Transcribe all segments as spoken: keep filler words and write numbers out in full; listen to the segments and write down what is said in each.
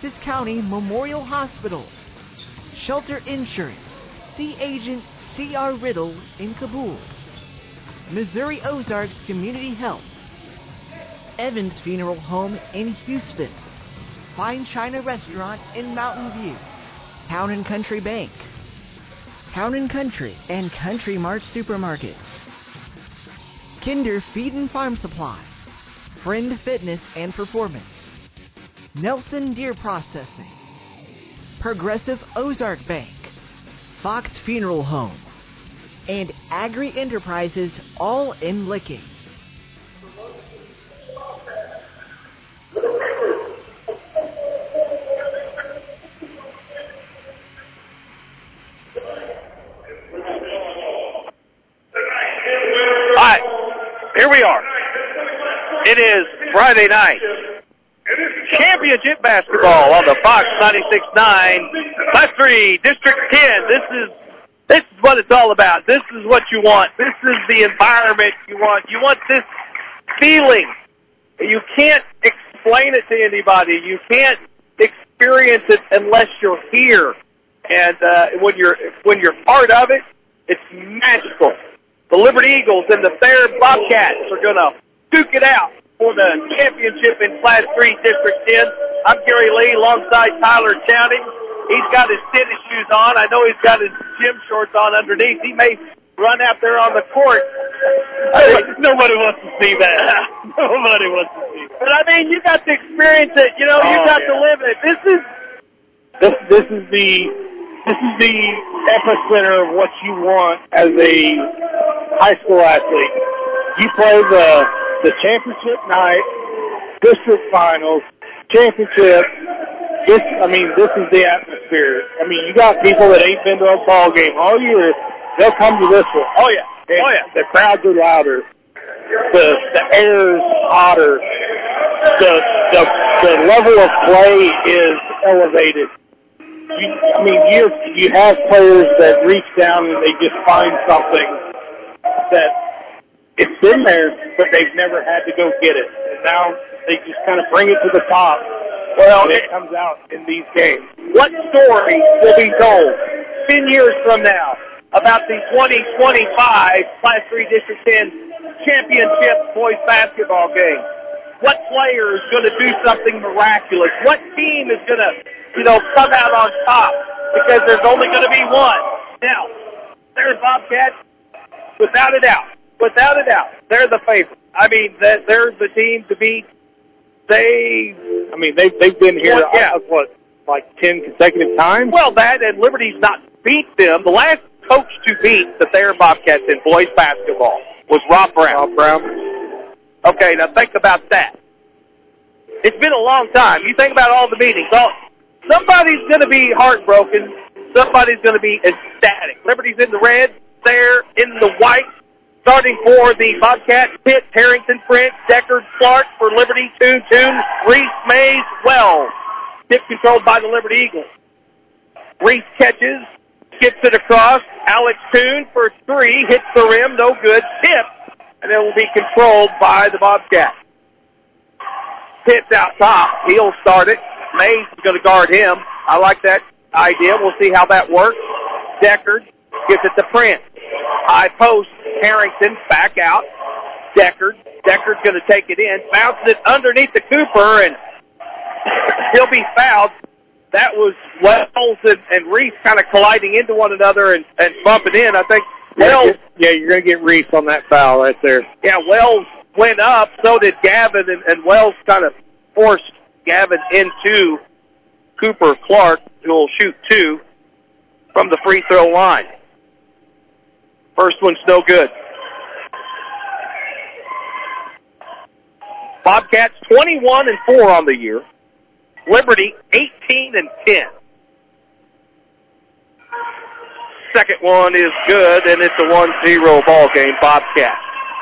Nueces County Memorial Hospital, Shelter Insurance, Sea Agent C R Riddle in Kabul, Missouri Ozarks Community Health, Evans Funeral Home in Houston, Fine China Restaurant in Mountain View, Town and Country Bank, Town and Country and Country Mart Supermarkets, Kinder Feed and Farm Supply, Friend Fitness and Performance, Nelson Deer Processing, Progressive Ozark Bank, Fox Funeral Home, and Agri Enterprises, all in Licking. Hi, here we are. It is Friday night. Championship basketball on the Fox ninety-six point nine, Class three, District ten. This is this is what it's all about. This is what you want. This is the environment you want. You want this feeling. You can't explain it to anybody. You can't experience it unless you're here. And uh, when you're when you're part of it, it's magical. The Liberty Eagles and the Thayer Bobcats are going to duke it out for the championship in Class three, District ten. I'm Gary Lee alongside Tyler Chowning. He's got his tennis shoes on. I know he's got his gym shorts on underneath. He may run out there on the court. I mean, nobody wants to see that. Nobody wants to see that. But, I mean, you got to experience it. You know, you oh, got yeah. to live it. This is this, this is the this is the epicenter of what you want as a high school athlete. You play the the championship night, district finals, championship. This, I mean, this is the atmosphere. I mean, you got people that ain't been to a ball game all year. They'll come to this one. Oh yeah, and oh yeah. The crowds are louder. The the air is hotter. The the the level of play is elevated. You, I mean, you you have players that reach down and they just find something that it's been there, but they've never had to go get it. And now they just kind of bring it to the top. Well, it, it comes out in these games. What story will be told ten years from now about the twenty twenty-five Class three District ten championship boys basketball game? What player is going to do something miraculous? What team is going to, you know, come out on top? Because there's only going to be one. Now, there's Bobcats, without a doubt. Without a doubt, they're the favorite. I mean, they're the team to beat. They, I mean, they they've been here. What, yeah. uh, what, like ten consecutive times? Well, that and Liberty's not beat them. The last coach to beat the Thayer Bobcats in boys basketball was Rob Brown. Rob Brown. Okay, now think about that. It's been a long time. You think about all the meetings. All, somebody's going to be heartbroken. Somebody's going to be ecstatic. Liberty's in the red. They're in the white. Starting for the Bobcats, Pitt, Harrington, Prince, Deckard, Clark for Liberty, Toon, Toon, Reese, Mays, Wells. Tip controlled by the Liberty Eagles. Reese catches, gets it across. Alex Toon for three, hits the rim, no good. Tip, and it will be controlled by the Bobcats. Pitt's out top. He'll start it. Mays is going to guard him. I like that idea. We'll see how that works. Deckard gets it to Prince. High post. Harrington back out. Deckard. Deckard's going to take it in. Bounces it underneath the Cooper, and he'll be fouled. That was Wells and, and Reese kind of colliding into one another and, and bumping in. I think Wells. Yeah, you're going to get Reese on that foul right there. Yeah, Wells went up. So did Gavin, and, and Wells kind of forced Gavin into Cooper Clark, who will shoot two from the free throw line. First one's no good. Bobcats twenty-one and four on the year. Liberty eighteen and ten. Second one is good, and it's a one zero ball game, Bobcats.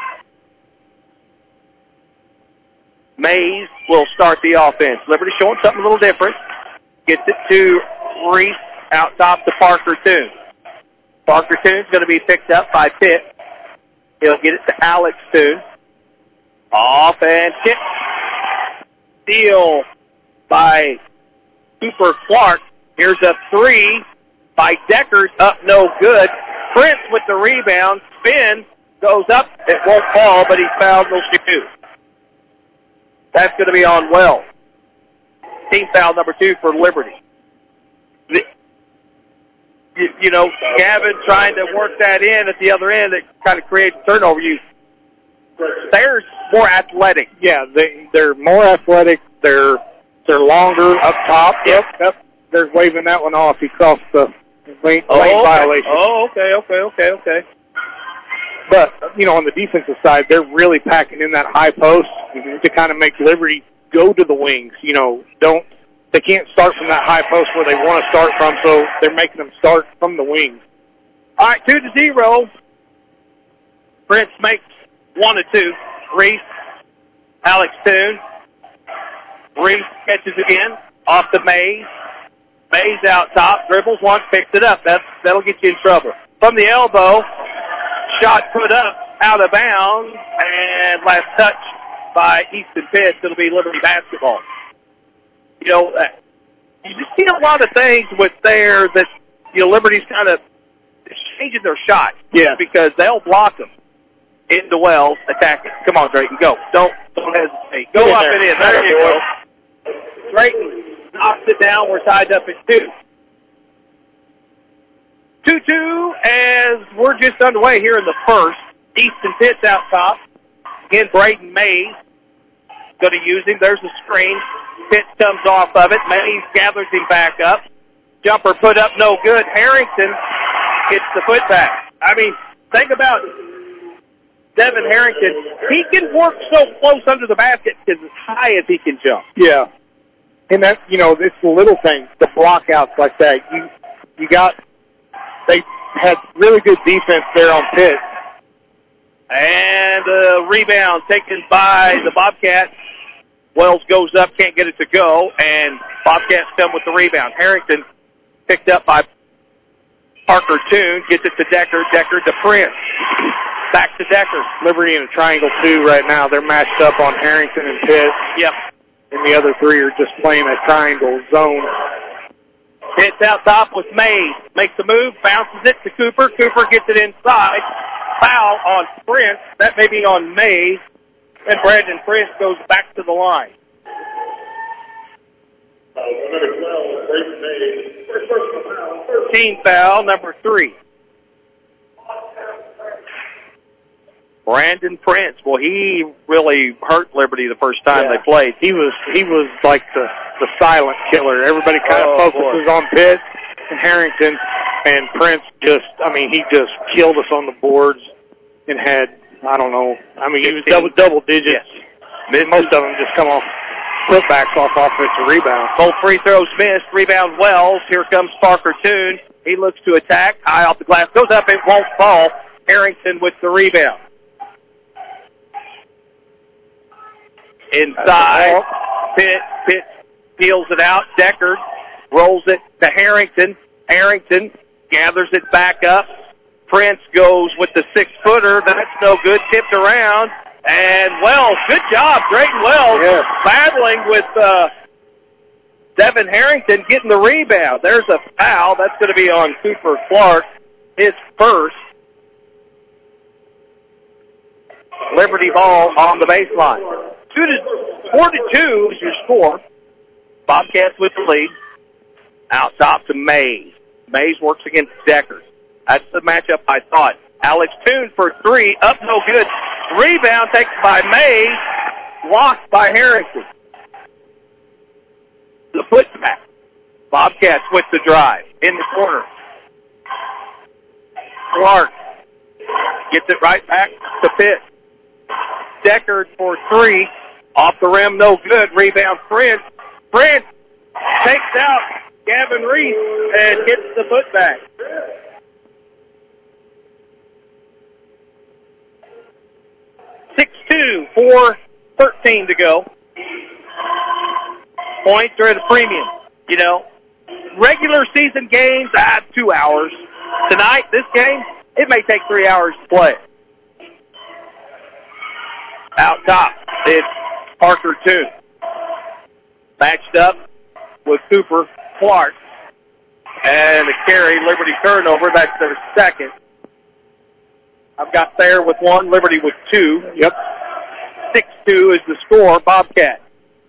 Mays will start the offense. Liberty showing something a little different. Gets it to Reese out top to Parker Toon. Parker Toon's going to be picked up by Pitt. He'll get it to Alex Toon. Off and kick. Steal by Cooper Clark. Here's a three by Deckard, up no good. Prince with the rebound, spin, goes up, it won't fall, but he's fouled, no shoot. That's going to be on Wells. Team foul number two for Liberty. The, you, you know, Gavin trying to work that in at the other end, it kind of creates a turnover. You, they're more athletic. Yeah, they, they're more athletic. They're they're longer up top. Yep, yep. They're waving that one off. He crossed the lane, oh, lane okay. violation. Oh, okay, okay, okay, okay. But, you know, on the defensive side, they're really packing in that high post to kind of make Liberty go to the wings. You know, don't they can't start from that high post where they want to start from, so they're making them start from the wings. All right, two to zero. Prince makes one to two. Reese, Alex Toon. Reese catches again off the Mays. Mays out top, dribbles once, picks it up. That's, that'll get you in trouble. From the elbow, shot put up, out of bounds, and last touch by Easton Pitts. It'll be Liberty basketball. You know, uh, you just see a lot of things with there that, you know, Liberty's kind of changing their shot. Yeah. Because they'll block them into Wells, attack it. Come on, Drayton, go. Don't, don't hesitate. Go up and in. There you go. Drayton knocks it down. We're tied up at two. two two as we're just underway here in the first. Easton Pitts out top. Again, Braden Mays going to use him. There's the screen. Pitts comes off of it. Mays gathers him back up. Jumper put up, no good. Harrington gets the putback. I mean, think about Devin Harrington. He can work so close under the basket because as high as he can jump. Yeah. And that, you know, it's the little things, the blockouts like that. You, you got, they had really good defense there on Pitts. And a rebound taken by the Bobcats. Wells goes up, can't get it to go, and Bobcats come with the rebound. Harrington picked up by Parker Toon, gets it to Deckard, Deckard to Prince. Back to Deckard. Liberty in a triangle two right now. They're matched up on Harrington and Pitts. Yep. And the other three are just playing a triangle zone. Pitts out top with Mays. Makes the move, bounces it to Cooper. Cooper gets it inside. Foul on Prince. That may be on Mays. And Brandon Prince goes back to the line. Team foul number three. Brandon Prince. Well, he really hurt Liberty the first time yeah. they played. He was he was like the, the silent killer. Everybody kind oh, of focuses boy. on Pitts and Harrington, and Prince just, I mean, he just killed us on the boards and had, I don't know, I mean, he was double, double digits. Yes. Most of them just come off putbacks off offensive rebounds. Both free throws missed. Rebound Wells. Here comes Parker Toon. He looks to attack. High off the glass. Goes up. It won't fall. Harrington with the rebound. Inside. Pitt. Pitt peels it out. Deckard rolls it to Harrington. Harrington gathers it back up. Prince goes with the six-footer. That's no good. Tipped around. And Wells, good job. Drayton Wells yeah. battling with uh, Devin Harrington getting the rebound. There's a foul. That's going to be on Cooper Clark, his first. Liberty ball on the baseline. Two to, four to two is your score. Bobcats with the lead. Out top to Mays. Mays works against Deckard. That's the matchup I thought. Alex Toon for three. Up no good. Rebound taken by Mays. Blocked by Harrington. The putback. Bobcats with the drive. In the corner. Clark gets it right back to Pitt. Deckard for three. Off the rim, no good. Rebound Prince. Prince takes out Gavin Reese and gets the putback. six two, four thirteen to go. Points are at a premium. You know, regular season games, ah, two hours. Tonight, this game, it may take three hours to play. Out top, it's Parker Toon. Matched up with Cooper Clark. And the carry, Liberty turnover. That's their second. I've got Thayer with one, Liberty with two. Yep. six two is the score, Bobcat.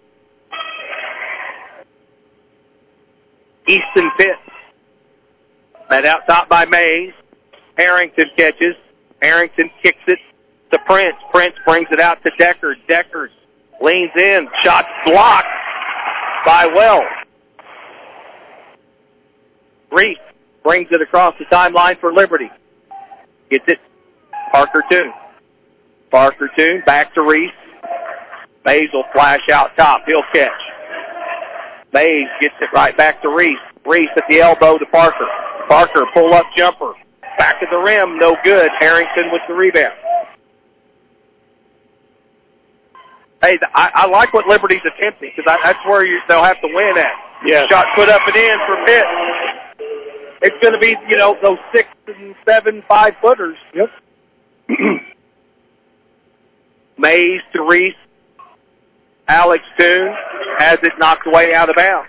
Easton Pitts. Met out top by Mays. Harrington catches. Harrington kicks it to Prince. Prince brings it out to Deckard. Deckard leans in. Shot blocked by Wells. Reese brings it across the timeline for Liberty. Gets it. Parker Toon. Parker Toon back to Reese. Mays will flash out top. He'll catch. Mays gets it right back to Reese. Reese at the elbow to Parker. Parker pull up jumper. Back of the rim, no good. Harrington with the rebound. Hey, I, I like what Liberty's attempting because that's where you, they'll have to win at. Yeah. Shot put up and in for Pitt. It's going to be, you know, those six and seven, five footers. Yep. Mays to Reese. Alex Toon has it knocked away out of bounds.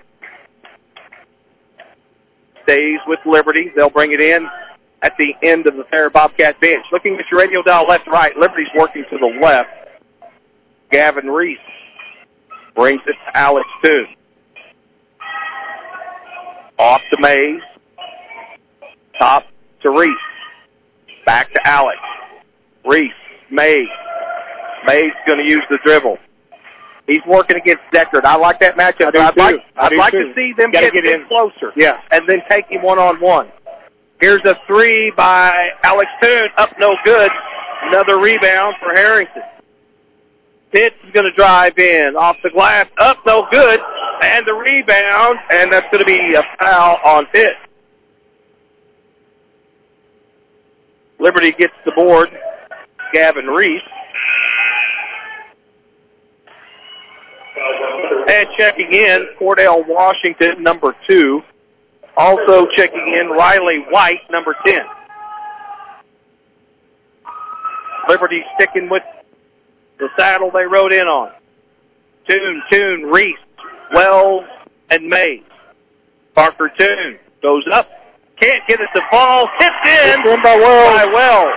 Stays with Liberty. They'll bring it in at the end of the Thayer Bobcat bench. Looking at your radio dial left to right, Liberty's working to the left. Gavin Reese brings it to Alex Toon. Off to Mays. Top to Reese. Back to Alex. Reese. Mays. Mays going to use the dribble. He's working against Deckard. I like that matchup. I'd like, I'd like to see them get, get in closer. Yeah. And then take him one-on-one. Here's a three by Alex Toon. Up no good. Another rebound for Harrington. Pitts is going to drive in. Off the glass. Up no good. And the rebound. And that's going to be a foul on Pitts. Liberty gets the board. Gavin Reese. And checking in, Cordell Washington, number two. Also checking in, Riley White, number ten. Liberty sticking with the saddle they rode in on. Toon, Toon, Reese, Wells, and Mays. Parker Toon goes up. Can't get it to fall. Tipped in, in by Wells. by Wells.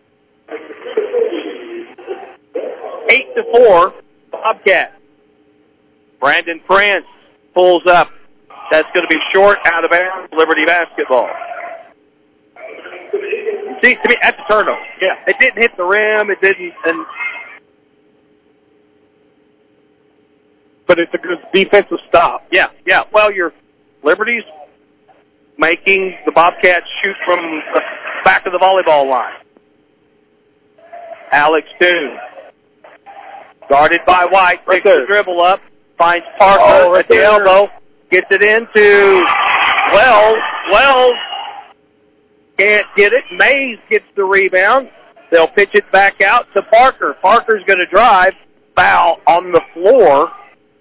Eight to four, Bobcat. Brandon Prince pulls up. That's going to be short, out of bounds, Liberty basketball. See, to me, that's a turnover. Yeah. It didn't hit the rim. It didn't. And but it's a good defensive stop. Yeah, yeah. Well, your Liberty's making the Bobcats shoot from the back of the volleyball line. Alex Toon. Guarded by White. Takes the dribble up. Finds Parker oh, right at the there. elbow. Gets it into Wells. Wells can't get it. Mays gets the rebound. They'll pitch it back out to Parker. Parker's going to drive. Foul on the floor.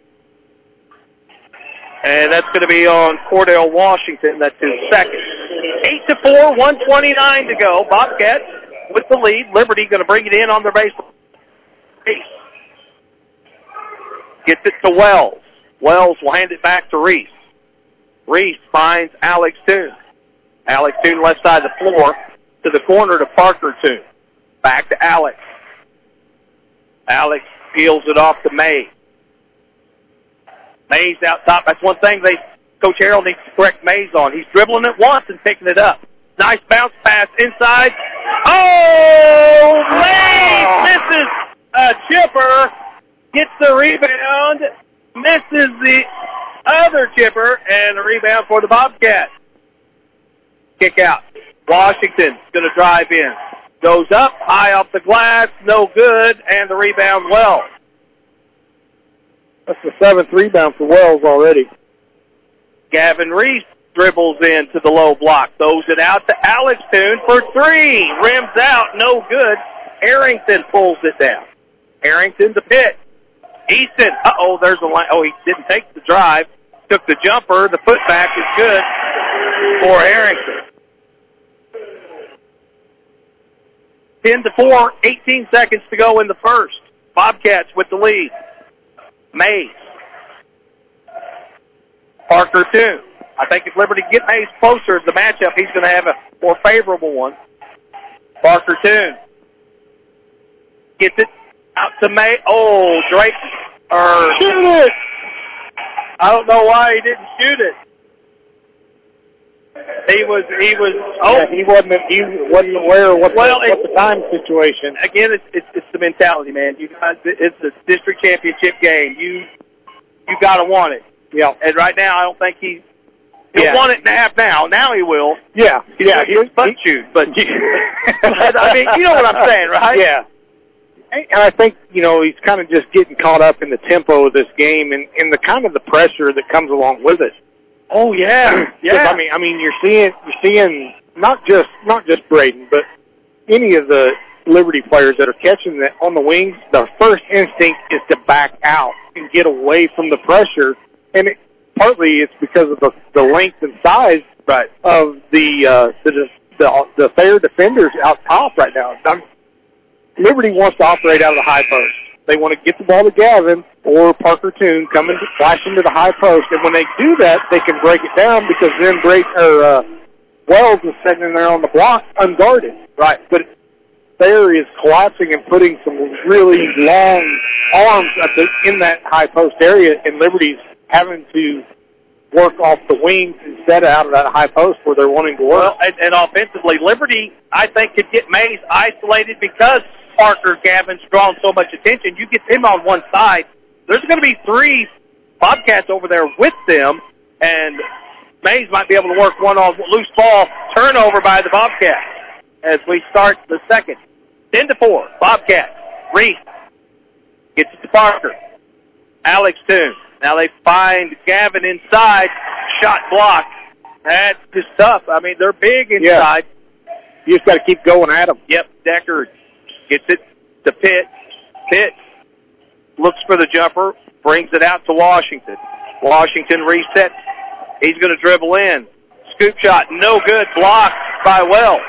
And that's going to be on Cordell Washington. That's his second. Eight to four, one twenty-nine to go. Bobcats with the lead. Liberty going to bring it in on their baseline. Gets it to Wells. Wells will hand it back to Reese. Reese finds Alex Toon. Alex Toon left side of the floor to the corner to Parker Toon. Back to Alex. Alex peels it off to Mays. Mays out top. That's one thing they Coach Harrell needs to correct Mays on. He's dribbling it once and picking it up. Nice bounce pass inside. Oh! Mays misses a chipper. Gets the rebound, misses the other chipper, and the rebound for the Bobcats. Kick out. Washington's going to drive in. Goes up, high off the glass, no good, and the rebound Wells. That's the seventh rebound for Wells already. Gavin Reese dribbles in to the low block. Throws it out to Alex Toon for three. Rims out, no good. Harrington pulls it down. Harrington to Pitt. Easton, uh-oh, there's a line. Oh, he didn't take the drive. Took the jumper. The putback is good for Harrington. ten to four, eighteen seconds to go in the first. Bobcats with the lead. Mays. Parker Toon. I think if Liberty get Mays closer to the matchup, he's going to have a more favorable one. Parker Toon gets it out to May. Oh, Drake. Or, Shoot it! I don't know why he didn't shoot it. He was, he was, oh. Yeah, he wasn't, he wasn't aware of what, well, the, what the time situation. Again, it's, it's, it's the mentality, man. You guys, it's a district championship game. You, you gotta want it. Yeah. And right now, I don't think he's, he'll yeah. want it and a half now. Now he will. Yeah. He's yeah. He's butt shoot, but, I mean, you know what I'm saying, right? Yeah. And I think, you know, he's kind of just getting caught up in the tempo of this game and, and the kind of the pressure that comes along with it. Oh yeah, yeah. I mean, I mean, you're seeing, you're seeing not just, not just Braden, but any of the Liberty players that are catching that on the wings. Their first instinct is to back out and get away from the pressure, and it, partly it's because of the, the length and size right. of the uh, the the the fair defenders out top right now. I'm, Liberty wants to operate out of the high post. They want to get the ball to Gavin or Parker Toon coming to flash into the high post, and when they do that, they can break it down because then break or uh, Wells is sitting in there on the block unguarded. Right, but Thayer is collapsing and putting some really long arms at the, in that high post area, and Liberty's having to work off the wings instead of out of that high post where they're wanting to work. Well, and, and offensively, Liberty, I think, could get Mays isolated because Parker Gavin's drawn so much attention. You get him on one side, there's going to be three Bobcats over there with them, and Mays might be able to work one on loose ball turnover by the Bobcats as we start the second. ten to four, Bobcats. Reese gets it to Parker. Alex Toon. Now they find Gavin inside. Shot blocked. That's just tough. I mean, they're big inside. Yeah. You just got to keep going at them. Yep, Decker gets it to Pitt. Pitt looks for the jumper, brings it out to Washington. Washington resets. He's going to dribble in. Scoop shot, no good. Blocked by Wells.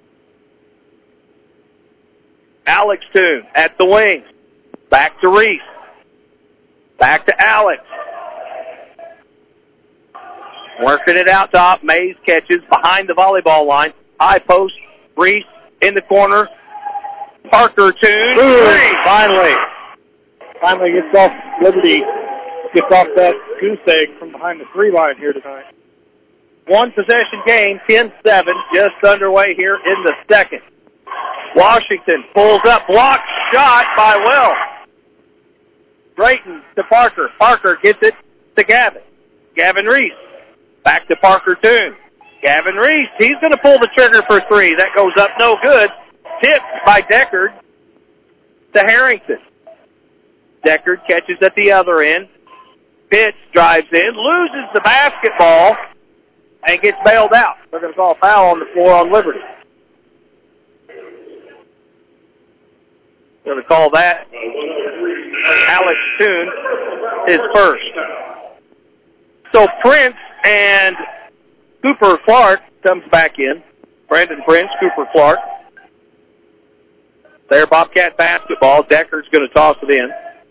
Alex Toon at the wings. Back to Reese. Back to Alex. Working it out top. Mays catches behind the volleyball line. High post. Reese in the corner. Parker Toon. Ooh, finally. Finally gets off Liberty. Gets off that goose egg from behind the three line here tonight. One possession game, ten seven, just underway here in the second. Washington pulls up, blocked shot by Wells. Drayton to Parker. Parker gets it to Gavin. Gavin Reese. Back to Parker Toon. Gavin Reese, he's going to pull the trigger for three. That goes up no good. Tipped by Deckard to Harrington. Deckard catches at the other end. Pitts drives in, loses the basketball, and gets bailed out. They're going to call a foul on the floor on Liberty. Going to call that Alex Toon is first. So Prince and Cooper Clark comes back in. Brandon Prince, Cooper Clark. There, Bobcat basketball. Decker's going to toss it in.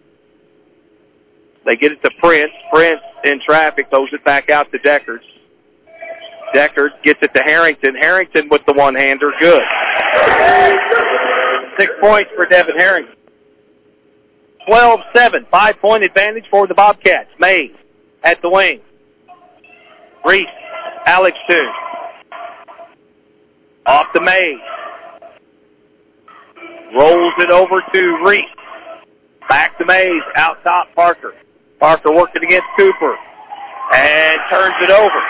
They get it to Prince. Prince in traffic throws it back out to Deckard. Deckard gets it to Harrington. Harrington with the one-hander. Good. Six points for Devin Harrington. twelve seven. Five-point advantage for the Bobcats. Mays at the wing. Reese. Alex Toon. Off to Mays. Rolls it over to Reese. Back to Mays. Out top, Parker. Parker working against Cooper. And turns it over.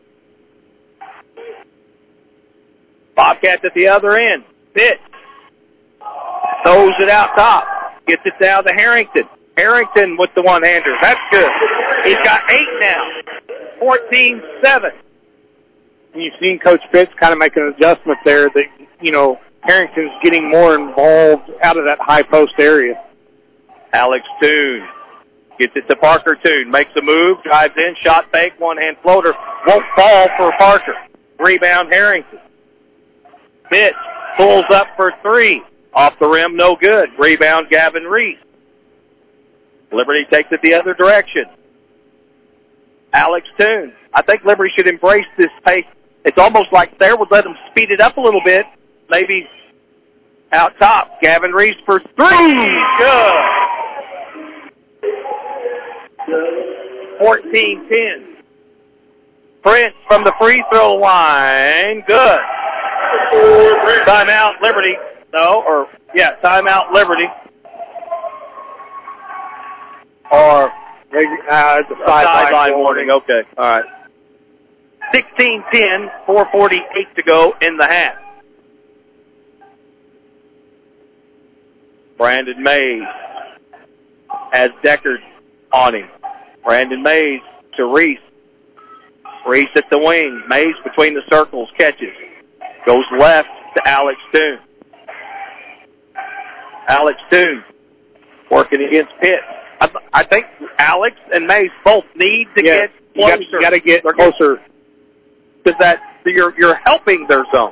Bobcats at the other end. Pitt. Throws it out top. Gets it down to Harrington. Harrington with the one-hander. That's good. He's got eight now. fourteen seven. You've seen Coach Pitts kind of make an adjustment there that, you know, Harrington's getting more involved out of that high post area. Alex Toon gets it to Parker Toon. Makes a move, drives in, shot fake, one-hand floater. Won't fall for Parker. Rebound Harrington. Pitts pulls up for three. Off the rim, no good. Rebound Gavin Reese. Liberty takes it the other direction. Alex Toon. I think Liberty should embrace this pace. It's almost like there would let them speed it up a little bit. Maybe out top. Gavin Reese for three. Good. fourteen ten. Prince from the free throw line. Good. Timeout Liberty. No, or, yeah, timeout Liberty. Or, uh, it's a Sideline sideline warning. Okay, all right. sixteen ten, four forty-eight to go in the half. Brandon Mays has Deckard on him. Brandon Mays to Reese. Reese at the wing. Mays between the circles, catches. Goes left to Alex Toon. Alex Toon working against Pitt. I, th- I think Alex and Mays both need to yeah, get closer. You got to get closer. Because that you're you're helping their zone.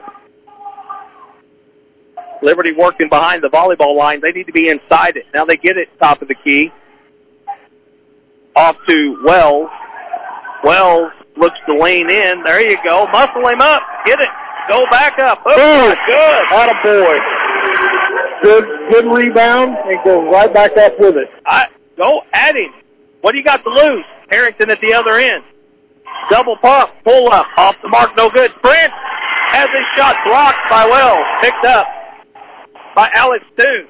Liberty working behind the volleyball line. They need to be inside it. Now they get it top of the key. Off to Wells. Wells looks to lean in. There you go. Muscle him up. Get it. Go back up. Oops, Good. Good. Attaboy. Good, good rebound and goes right back up with it. I, go at him. What do you got to lose? Harrington at the other end. Double pump. Pull up. Off the mark. No good. Prince has his shot blocked by Wells. Picked up by Alex Toon.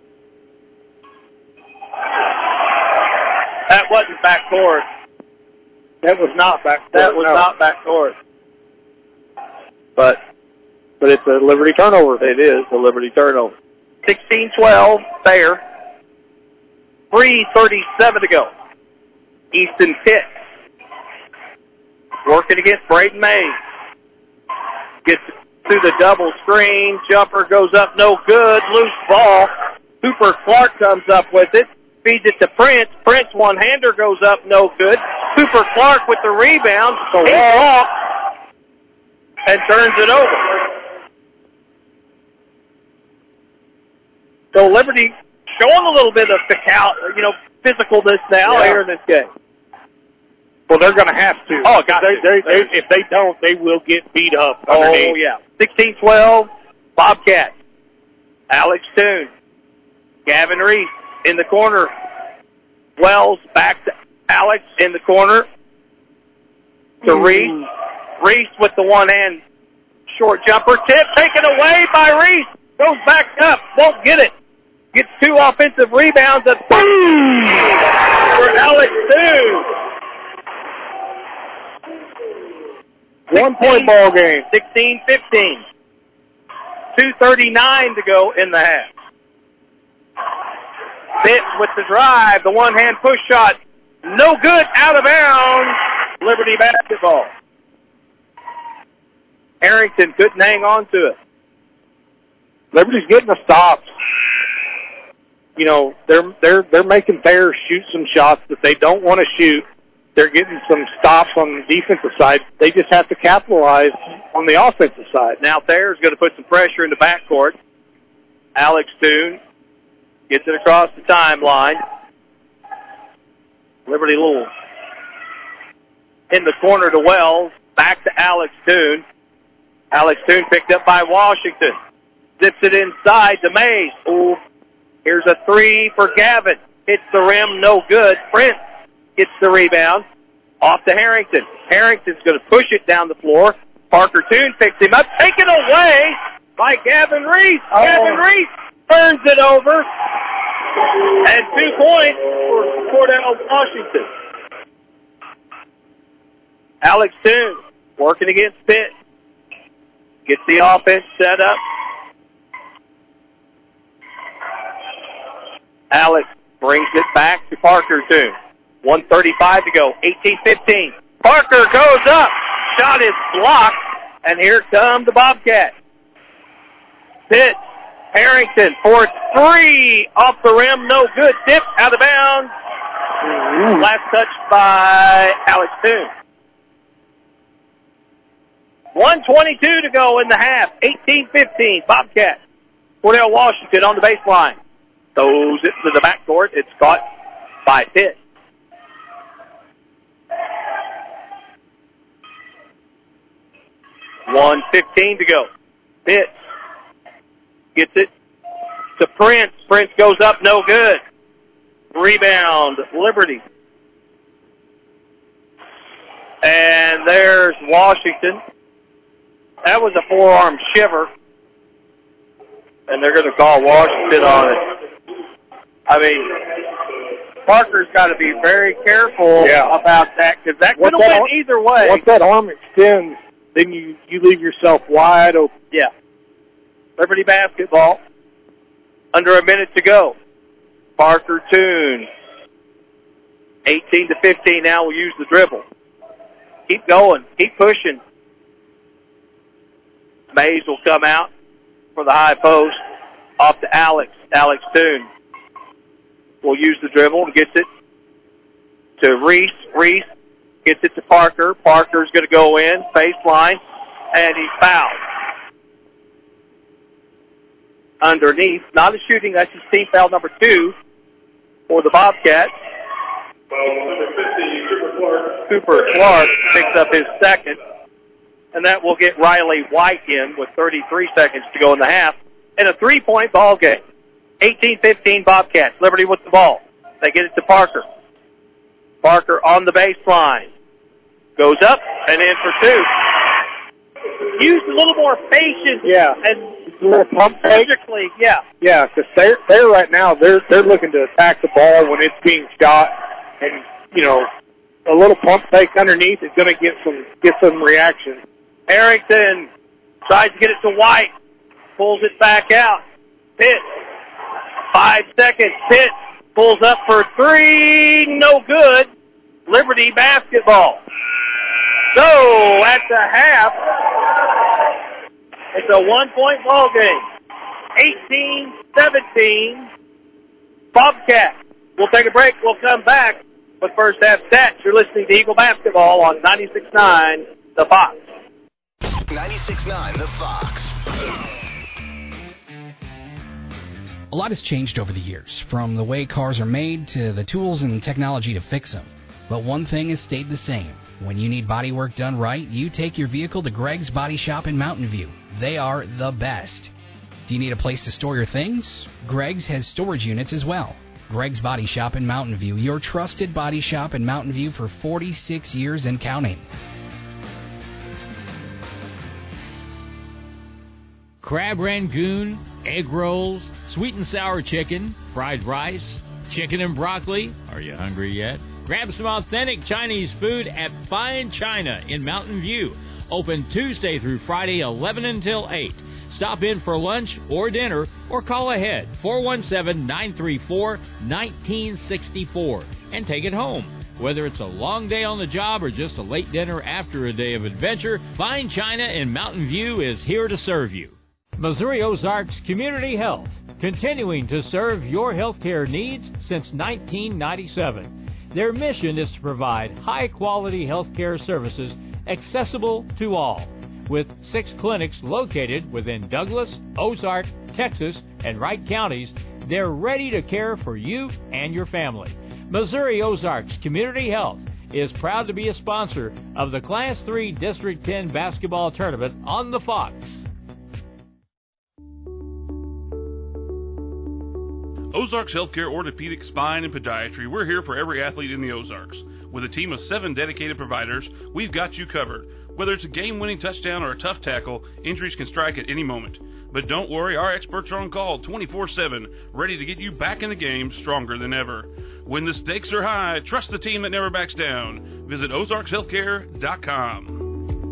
That wasn't backcourt. That was not back. That was no. not backcourt. But But it's a Liberty turnover. it is a Liberty turnover. sixteen twelve, fair. three thirty-seven to go. Easton Pitt working against Braden Mays. Gets through the double screen. Jumper goes up, no good. Loose ball. Cooper Clark comes up with it. Feeds it to Prince. Prince one-hander goes up, no good. Cooper Clark with the rebound. So he walks and turns it over. So Liberty showing a little bit of physical, you know, physicalness now Yeah. here in this game. Well, they're going to have to. Oh, got they, to. they, they, if they don't, they will get beat up underneath. Oh, yeah. sixteen twelve, Bobcat. Alex Toon. Gavin Reese in the corner. Wells back to Alex in the corner. To Mm. Reese. Reese with the one-hand short jumper. Tip taken away by Reese. Goes back up. Won't get it. Gets two offensive rebounds. A boom for Alex Toon. One-point ball game. sixteen fifteen. two thirty-nine to go in the half. Pitt with the drive. The one-hand push shot. No good. Out of bounds. Liberty basketball. Harrington couldn't hang on to it. Liberty's getting the stops. You know, they're they're they're making Bears shoot some shots that they don't want to shoot. They're getting some stops on the defensive side. They just have to capitalize on the offensive side. Now Thayer's going to put some pressure in the backcourt. Alex Toon gets it across the timeline. Liberty Little in the corner to Wells. Back to Alex Toon. Alex Toon picked up by Washington. Zips it inside to Mays. Ooh. Here's a three for Gavin. Hits the rim, no good. Prince gets the rebound. Off to Harrington. Harrington's going to push it down the floor. Parker Toon picks him up. Taken away by Gavin Reese. Oh. Gavin Reese turns it over. And two points for Cordell Washington. Alex Toon working against Pitt. Gets the offense set up. Alex brings it back to Parker Toon. one thirty-five to go. eighteen fifteen. Parker goes up. Shot is blocked. And here come the Bobcats. Pitt. Harrington for three. Off the rim. No good. Tip out of bounds. Mm-hmm. Last touch by Alex Toon. one twenty-two to go in the half. eighteen fifteen. Bobcats. Cordell Washington on the baseline. Throws it to the backcourt. It's caught by Pitt. one fifteen to go. Pitts gets it to Prince. Prince goes up, no good. Rebound, Liberty. And there's Washington. That was a forearm shiver. And they're going to call Washington on it. I mean, Parker's got to be very careful yeah. about that because that could have went arm, either way. Once that arm extends, then you, you leave yourself wide open. Yeah. Liberty basketball. Under a minute to go. Parker Toon. eighteen to fifteen now will use the dribble. Keep going. Keep pushing. Mays will come out for the high post. Off to Alex. Alex Toon will use the dribble and gets it to Reese. Reese gets it to Parker. Parker's going to go in. Baseline. And he's fouled. Underneath. Not a shooting. That's his team foul number two for the Bobcats. Cooper Clark picks up his second. And that will get Riley White in with thirty-three seconds to go in the half. And a three-point ball game. eighteen fifteen Bobcats. Liberty with the ball. They get it to Parker. Parker on the baseline. Goes up and in for two. Use a little more patience. Yeah. And a little pump fake. Yeah. Yeah, because they're, they're right now, they're, they're looking to attack the ball when it's being shot. And, you know, a little pump fake underneath is going to get some, get some reaction. Harrington tries to get it to White. Pulls it back out. Pitt. Five seconds. Pitt pulls up for three. No good. Liberty basketball. So, at the half, it's a one-point ball game. eighteen seventeen. Bobcats. We'll take a break. We'll come back with first half stats. You're listening to Eagle Basketball on ninety-six point nine The Fox. ninety-six point nine The Fox. A lot has changed over the years, from the way cars are made to the tools and technology to fix them. But one thing has stayed the same. When you need body work done right, you take your vehicle to Greg's Body Shop in Mountain View. They are the best. Do you need a place to store your things? Greg's has storage units as well. Greg's Body Shop in Mountain View, your trusted body shop in Mountain View for forty-six years and counting. Crab rangoon, egg rolls, sweet and sour chicken, fried rice, chicken and broccoli. Are you hungry yet? Grab some authentic Chinese food at Fine China in Mountain View. Open Tuesday through Friday, eleven until eight. Stop in for lunch or dinner or call ahead, four one seven, nine three four, one nine six four, and take it home. Whether it's a long day on the job or just a late dinner after a day of adventure, Fine China in Mountain View is here to serve you. Missouri Ozarks Community Health, continuing to serve your healthcare needs since nineteen ninety-seven. Their mission is to provide high-quality healthcare services accessible to all. With six clinics located within Douglas, Ozark, Texas, and Wright counties, they're ready to care for you and your family. Missouri Ozarks Community Health is proud to be a sponsor of the Class three District ten basketball tournament on the Fox. Ozarks Healthcare Orthopedic, Spine, and Podiatry. We're here for every athlete in the Ozarks. With a team of seven dedicated providers, we've got you covered. Whether it's a game-winning touchdown or a tough tackle, injuries can strike at any moment. But don't worry, our experts are on call twenty-four seven, ready to get you back in the game stronger than ever. When the stakes are high, trust the team that never backs down. Visit ozarks healthcare dot com.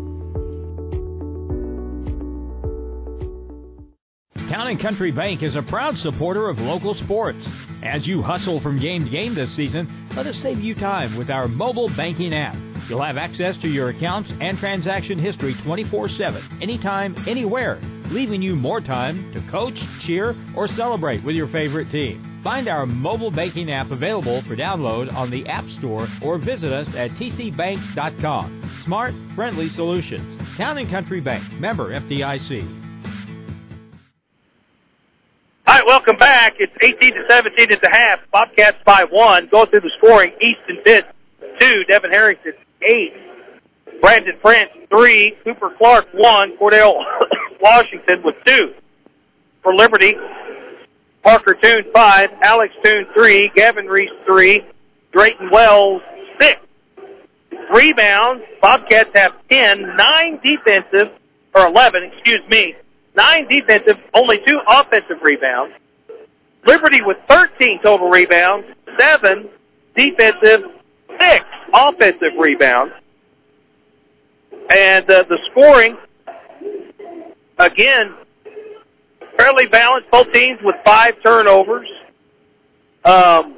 Town and Country Bank is a proud supporter of local sports. As you hustle from game to game this season, let us save you time with our mobile banking app. You'll have access to your accounts and transaction history twenty-four seven, anytime, anywhere, leaving you more time to coach, cheer, or celebrate with your favorite team. Find our mobile banking app available for download on the App Store or visit us at t c banks dot com. Smart, friendly solutions. Town and Country Bank, member F D I C. All right, welcome back. It's eighteen to seventeen at the half. Bobcats by one. Go through the scoring. Easton Pitt two. Devin Harrington eight. Brandon Prince, three. Cooper Clark, one. Cordell Washington with two. For Liberty, Parker Toon, five. Alex Toon, three. Gavin Reese, three. Drayton Wells, six. Rebounds, Bobcats have ten. Nine defensive, or eleven, excuse me. Nine defensive, only two offensive rebounds. Liberty with thirteen total rebounds, seven defensive, six offensive rebounds. And uh, the scoring, again, fairly balanced. Both teams with five turnovers. Um,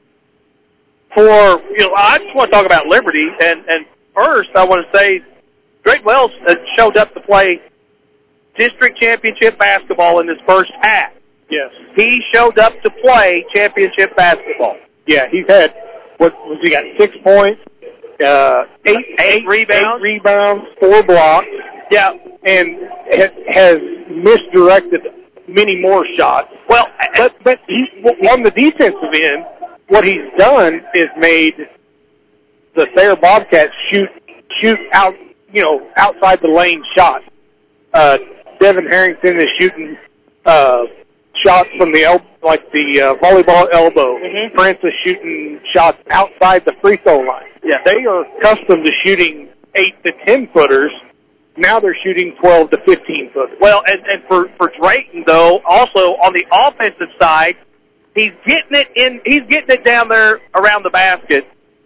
for, you know, I just want to talk about Liberty. And, and first, I want to say Drake Wells uh, showed up to play district championship basketball in his first half. Yes. He showed up to play championship basketball. Yeah, he's had, what was he got, six points, uh, eight, eight, eight rebounds, eight rebounds, four blocks. Yeah. And has misdirected many more shots. Well, but, but he, on the defensive end, what he's done is made the Thayer Bobcats shoot, shoot out, you know, outside the lane shots. Uh, Devin Harrington is shooting, uh, shots from the el- like the uh, volleyball elbow. Mm-hmm. Prince is shooting shots outside the free throw line. Yeah. They are accustomed to shooting eight to ten footers. Now they're shooting twelve to fifteen footers. Well, and, and for for Drayton though, also on the offensive side, he's getting it in. He's getting it down there around the basket,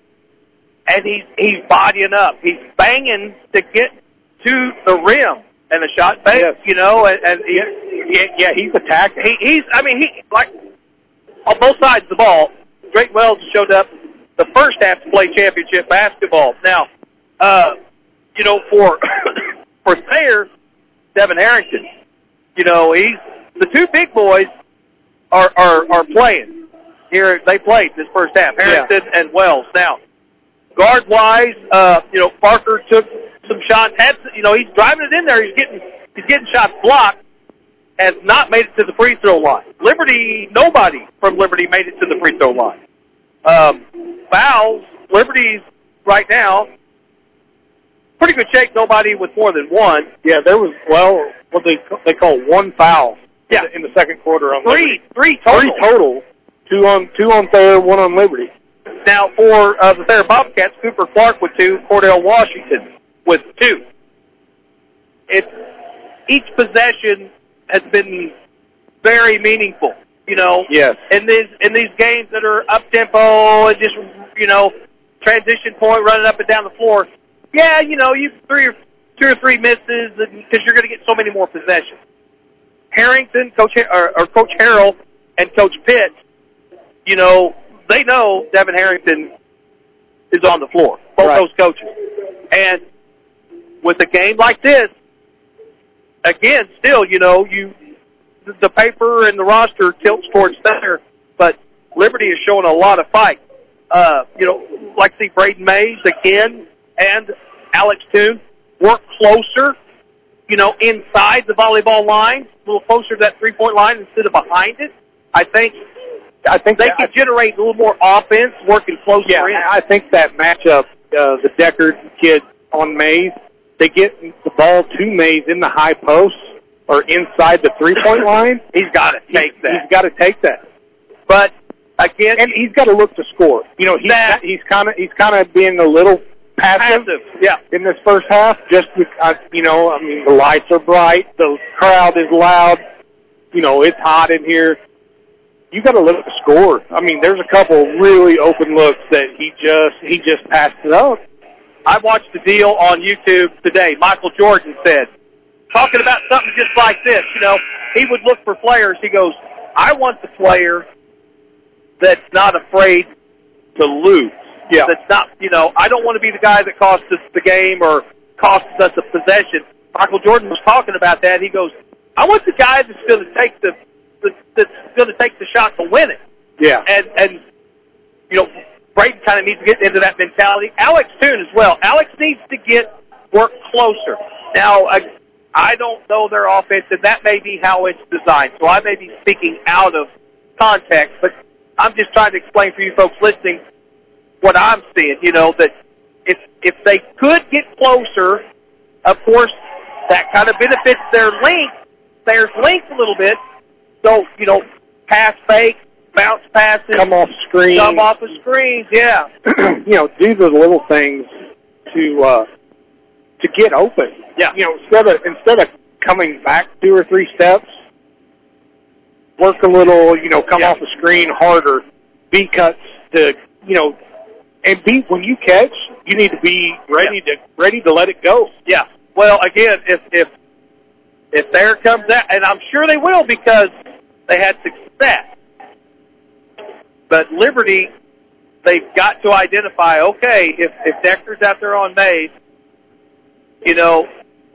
and he's he's bodying up. He's banging to get to the rim. And a shot fake, yes. you know, and, and he, yeah, yeah, he's attacked. He, he's, I mean, he, like, on both sides of the ball, Drake Wells showed up the first half to play championship basketball. Now, uh, you know, for, for Thayer, Devin Harrington, you know, he's, the two big boys are, are, are playing. Here, they played this first half, Harrington yeah. and Wells. Now, guard-wise, uh, you know, Parker took some shots. Had, you know, he's driving it in there. He's getting he's getting shots blocked. Has not made it to the free throw line. Liberty, nobody from Liberty made it to the free throw line. Um, fouls, Liberty's right now pretty good shape. Nobody with more than one. Yeah, there was well what they they call one foul. Yeah. in the second quarter on three, Liberty. three total, three total. Two on two on Thayer, one on Liberty. Now for uh, the Thayer Bobcats, Cooper Clark with two, Cordell Washington with two. It's each possession has been very meaningful, you know. Yes. In these in these games that are up tempo and just you know transition point running up and down the floor. Yeah, you know you three or two or three misses because you're going to get so many more possessions. Harrington, Coach or, or Coach Harrell, and Coach Pitt, you know they know Devin Harrington is on the floor. Both right. those coaches, and with a game like this, again, still, you know, you the paper and the roster tilts towards Thayer, but Liberty is showing a lot of fight. Uh, you know, like see Braden Mays again and Alex Toon work closer, you know, inside the volleyball line, a little closer to that three-point line instead of behind it. I think I think they can generate a little more offense working closer yeah, in. I think that matchup, uh, the Deckard kid on Mays, they get the ball to Mays in the high post or inside the three-point line. He's got to take that. He's got to take that. But again, and he's got to look to score. You know, he's that, he's kind of he's kind of being a little passive, passive, yeah, in this first half. Just because, you know, I mean, the lights are bright, the crowd is loud. You know, it's hot in here. You got to look to score. I mean, there's a couple really open looks that he just he just passed it up. I watched the deal on YouTube today. Michael Jordan said, talking about something just like this, you know, he would look for players. He goes, I want the player that's not afraid to lose. Yeah. That's not, you know, I don't want to be the guy that costs us the game or costs us a possession. Michael Jordan was talking about that. He goes, I want the guy that's going to take the, the that's going to take the shot to win it. Yeah. And, and, you know, Braden kind of needs to get into that mentality. Alex Toon as well. Alex needs to get work closer. Now, I, I don't know their offense, and that may be how it's designed. So I may be speaking out of context, but I'm just trying to explain for you folks listening what I'm seeing. You know, that if if they could get closer, of course, that kind of benefits their length, their length a little bit. So, you know, pass fake, bounce passes. Come off screen. Come off the screens, yeah. You know, do the little things to uh, to get open. Yeah. You know, instead of instead of coming back two or three steps, work a little. You know, come yeah. off the screen harder. B cuts to you know, and be when you catch, you need to be ready yeah. to ready to let it go. Yeah. Well, again, if if if there comes that, and I'm sure they will because they had success. But Liberty, they've got to identify, okay, if, if Decker's out there on Mays, you know,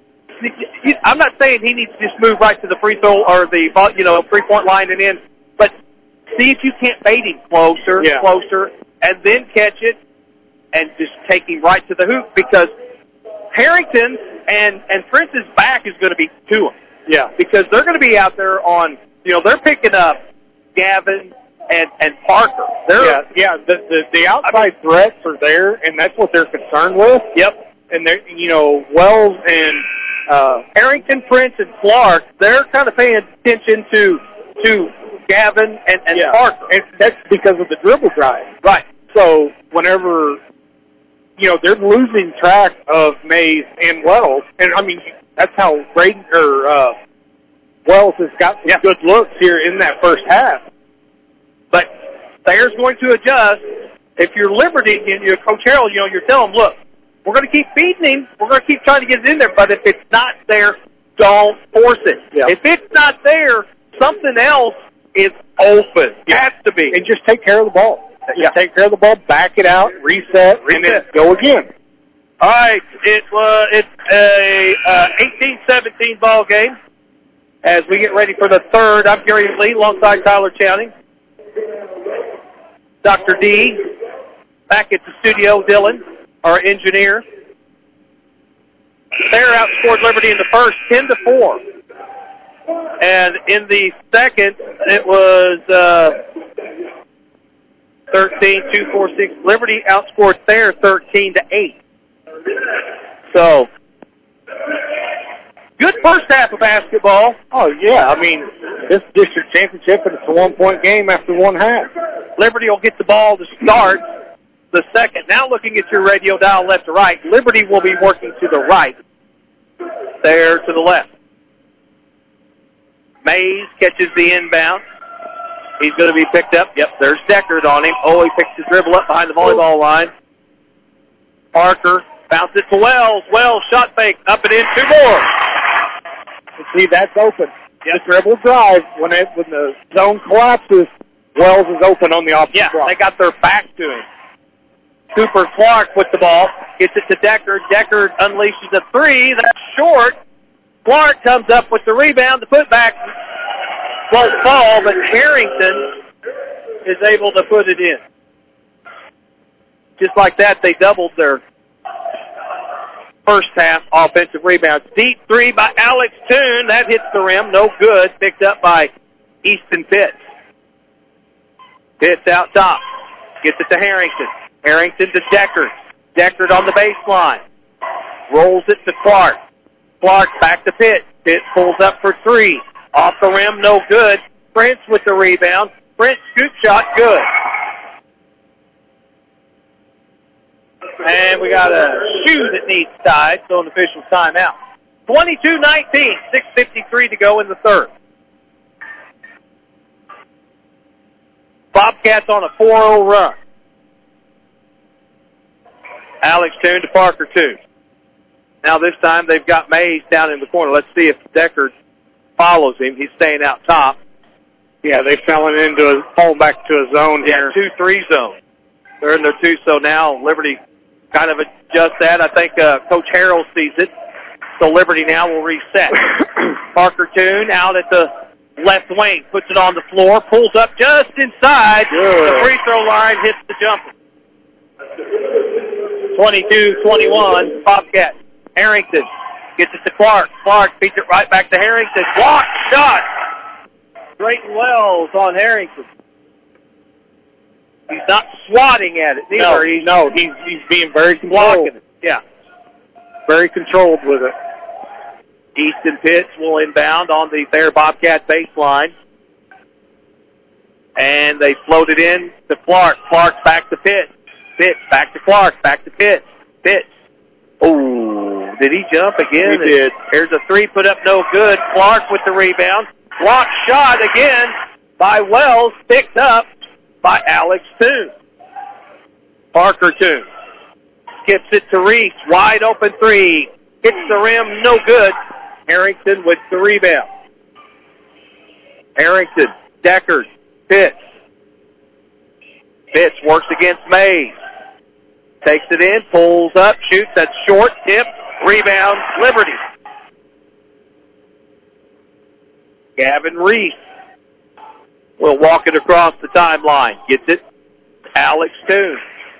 I'm not saying he needs to just move right to the free throw or the, you know, three-point line and in, but see if you can't bait him closer, yeah. closer, and then catch it and just take him right to the hoop because Harrington and, and Prince's back is going to be to him. Yeah. Because they're going to be out there on, you know, they're picking up Gavin and, and Parker. They're, yeah, yeah. The, the, the outside I mean, threats are there, and that's what they're concerned with. Yep. And they're, you know, Wells and uh, Harrington, Prince, and Clark, they're kind of paying attention to to Gavin and, and yeah. Parker. And that's because of the dribble drive. Right. So whenever, you know, they're losing track of Mays and Wells, and I mean, that's how Braden or uh, Wells has got some yeah. good looks here in that first half. But Thayer's going to adjust. If you're Liberty and you're Coach Harrell, you know, you're telling them, look, we're going to keep feeding him. We're going to keep trying to get it in there. But if it's not there, don't force it. Yeah. If it's not there, something else is open. It has to be. And just take care of the ball. Just yeah. take care of the ball, back it out, reset, reset. and then go again. All right. It, uh, it's a uh, eighteen seventeen ball game as we get ready for the third. I'm Gary Lee alongside Tyler Channing. Doctor D, back at the studio, Dylan, our engineer. Thayer outscored Liberty in the first, ten to four. And in the second, it was uh, thirteen two, four, six. Liberty outscored Thayer thirteen to eight. So, good first half of basketball. Oh, yeah. I mean, this district championship, and it's a one-point game after one half. Liberty will get the ball to start the second. Now looking at your radio dial left to right, Liberty will be working to the right. There to the left. Mays catches the inbound. He's going to be picked up. Yep, there's Deckard on him. Oh, he picks the dribble up behind the volleyball line. Parker bounces to Wells. Wells shot fake. Up and in. Two more. See, that's open. Yep. The dribble drive, when, it, when the zone collapses, Wells is open on the opposite Yeah, block. they got their back to him. Cooper Clark with the ball. Gets it to Deckard. Deckard unleashes a three. That's short. Clark comes up with the rebound. The putback won't fall, but Harrington is able to put it in. Just like that, they doubled their first half offensive rebounds. Deep three by Alex Toon. That hits the rim. No good. Picked up by Easton Pitts. Pitts out top. Gets it to Harrington. Harrington to Deckard. Deckard on the baseline. Rolls it to Clark. Clark back to Pitts. Pitts pulls up for three. Off the rim, no good. Prince with the rebound. Prince scoop shot, good. And we got a shoe that needs tied, so an official timeout. twenty-two nineteen, six fifty-three to go in the third. Bobcats on a four oh run. Alex Toon to Parker Toon. Now this time they've got Mays down in the corner. Let's see if Deckard follows him. He's staying out top. Yeah, they fell into a, falling back to a zone yeah, here. two three zone. They're in their two, so now Liberty kind of adjust that. I think uh, Coach Harrell sees it. So Liberty now will reset. Parker Toon out at the left wing, puts it on the floor, pulls up just inside Good. the free throw line, hits the jumper. twenty-two twenty-one, Bobcat. Harrington gets it to Clark. Clark feeds it right back to Harrington. Block shot. Drayton Wells on Harrington. He's not swatting at it either. No, he's no, he's he's being very controlled. blocking it. Yeah. Very controlled with it. Easton Pitts will inbound on the Thayer Bobcat baseline. And they float it in to Clark. Clark back to Pitts. Pitts back to Clark. Back to Pitts. Pitts. Oh, did he jump again? He did. Here's a three put up, no good. Clark with the rebound. Block shot again by Wells. Picked up by Alex Toon. Parker Toon. Skips it to Reese. Wide open three. Hits the rim, no good. Harrington with the rebound. Harrington, Deckard, Pitts. Pitts works against Mays. Takes it in, pulls up, shoots. That's short, tip, rebound, Liberty. Gavin Reese will walk it across the timeline. Gets it, Alex Toon.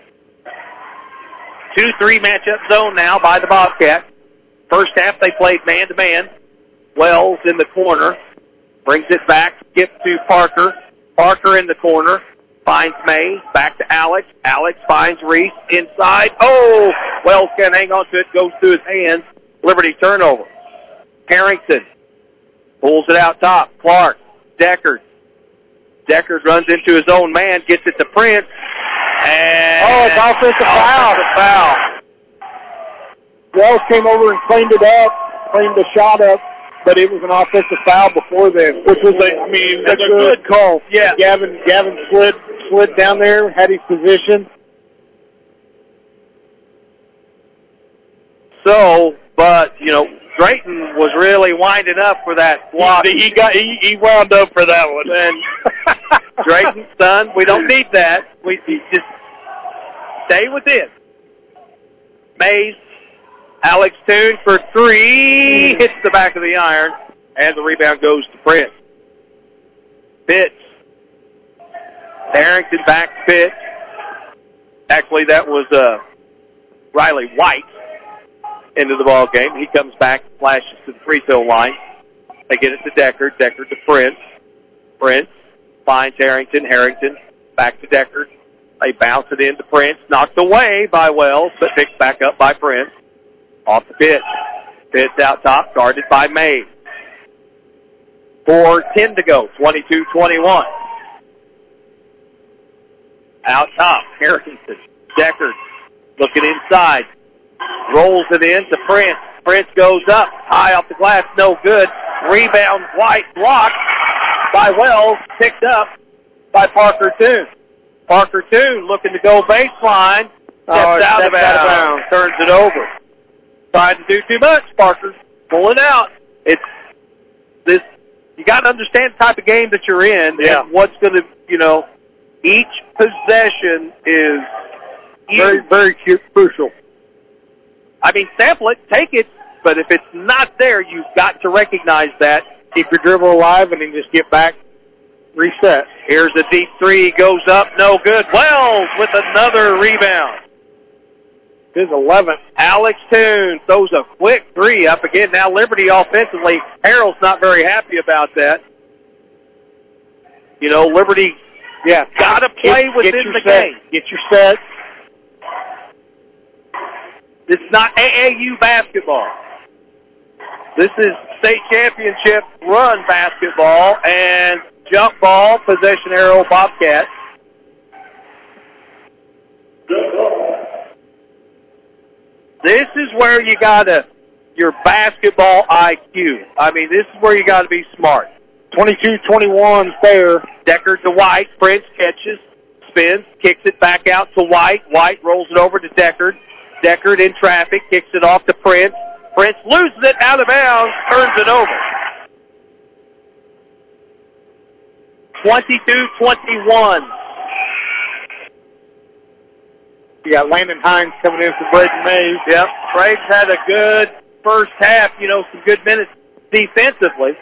two three matchup zone now by the Bobcats. First half they played man-to-man. Wells in the corner. Brings it back, skip to Parker. Parker in the corner. Finds May. Back to Alex. Alex finds Reese inside. Oh! Wells can't hang on to it. Goes through his hands. Liberty turnover. Harrington pulls it out top. Clark. Deckard. Deckard runs into his own man. Gets it to Prince. And Oh, it's offensive foul. offensive foul. Wells came over and cleaned it up, cleaned the shot up, but it was an offensive foul before then, which was a, I mean, that's a good call. Yeah. Gavin, Gavin slid, slid down there, had his position. So, but, you know, Drayton was really winding up for that block. He, he got, he, he wound up for that one. And Drayton, son, we don't need that. We we just stay within. Mays, Alex Toon for three, hits the back of the iron, and the rebound goes to Prince. Pitts. Harrington back to Pitts. Actually, that was uh, Riley White into the ball game. He comes back, flashes to the free throw line. They get it to Deckard. Deckard to Prince. Prince finds Harrington. Harrington back to Deckard. They bounce it into Prince. Knocked away by Wells, but picked back up by Prince. Off the pitch. Pitts out top, guarded by May. four ten to go, twenty-two twenty-one. Out top, Harrington. Deckard looking inside. Rolls it in to Prince. Prince goes up, high off the glass, no good. Rebound, White, blocked by Wells, picked up by Parker Toon. Parker Toon looking to go baseline, steps, Oh, out, steps of bounds, out of bounds. turns it over. Trying to do too much, Parker. Pull it out. It's this. You got to understand the type of game that you're in, Yeah. and what's going to, you know, each possession is Very, very cu- crucial. I mean, sample it, take it, but if it's not there, you've got to recognize that. Keep your dribble alive and then just get back, reset. Here's a deep three, goes up, no good. Wells with another rebound. His eleventh. Alex Toon throws a quick three up again. Now Liberty offensively, Harrell's not very happy about that. You know, Liberty Yeah. got to play Get- within get your the set. game. Get your set. It's not A A U basketball. This is state championship run basketball and jump ball, possession arrow, Bobcat. This is where you gotta, your basketball I Q. I mean, this is where you gotta be smart. twenty-two twenty-one there. Deckard to White. Prince catches, spins, kicks it back out to White. White rolls it over to Deckard. Deckard in traffic, kicks it off to Prince. Prince loses it out of bounds, turns it over. twenty-two twenty-one. You got Landon Hines coming in for Braden Mays. Yep. Braves had a good first half, you know, some good minutes defensively.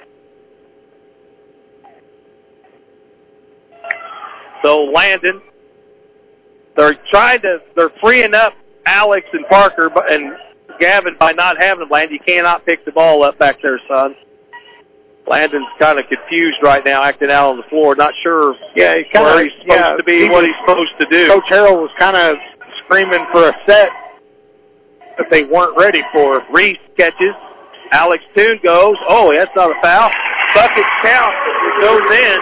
So Landon, they're trying to, they're freeing up Alex and Parker and Gavin by not having them land. You cannot pick the ball up back there, son. Landon's kind of confused right now, acting out on the floor, not sure yeah, he's kinda, where he's supposed yeah, to be, he what was, he's supposed to do. Coach Harrell was kind of screaming for a set that they weren't ready for. Reese catches. Alex Toon goes. Oh, that's not a foul. Bucket count. It goes in.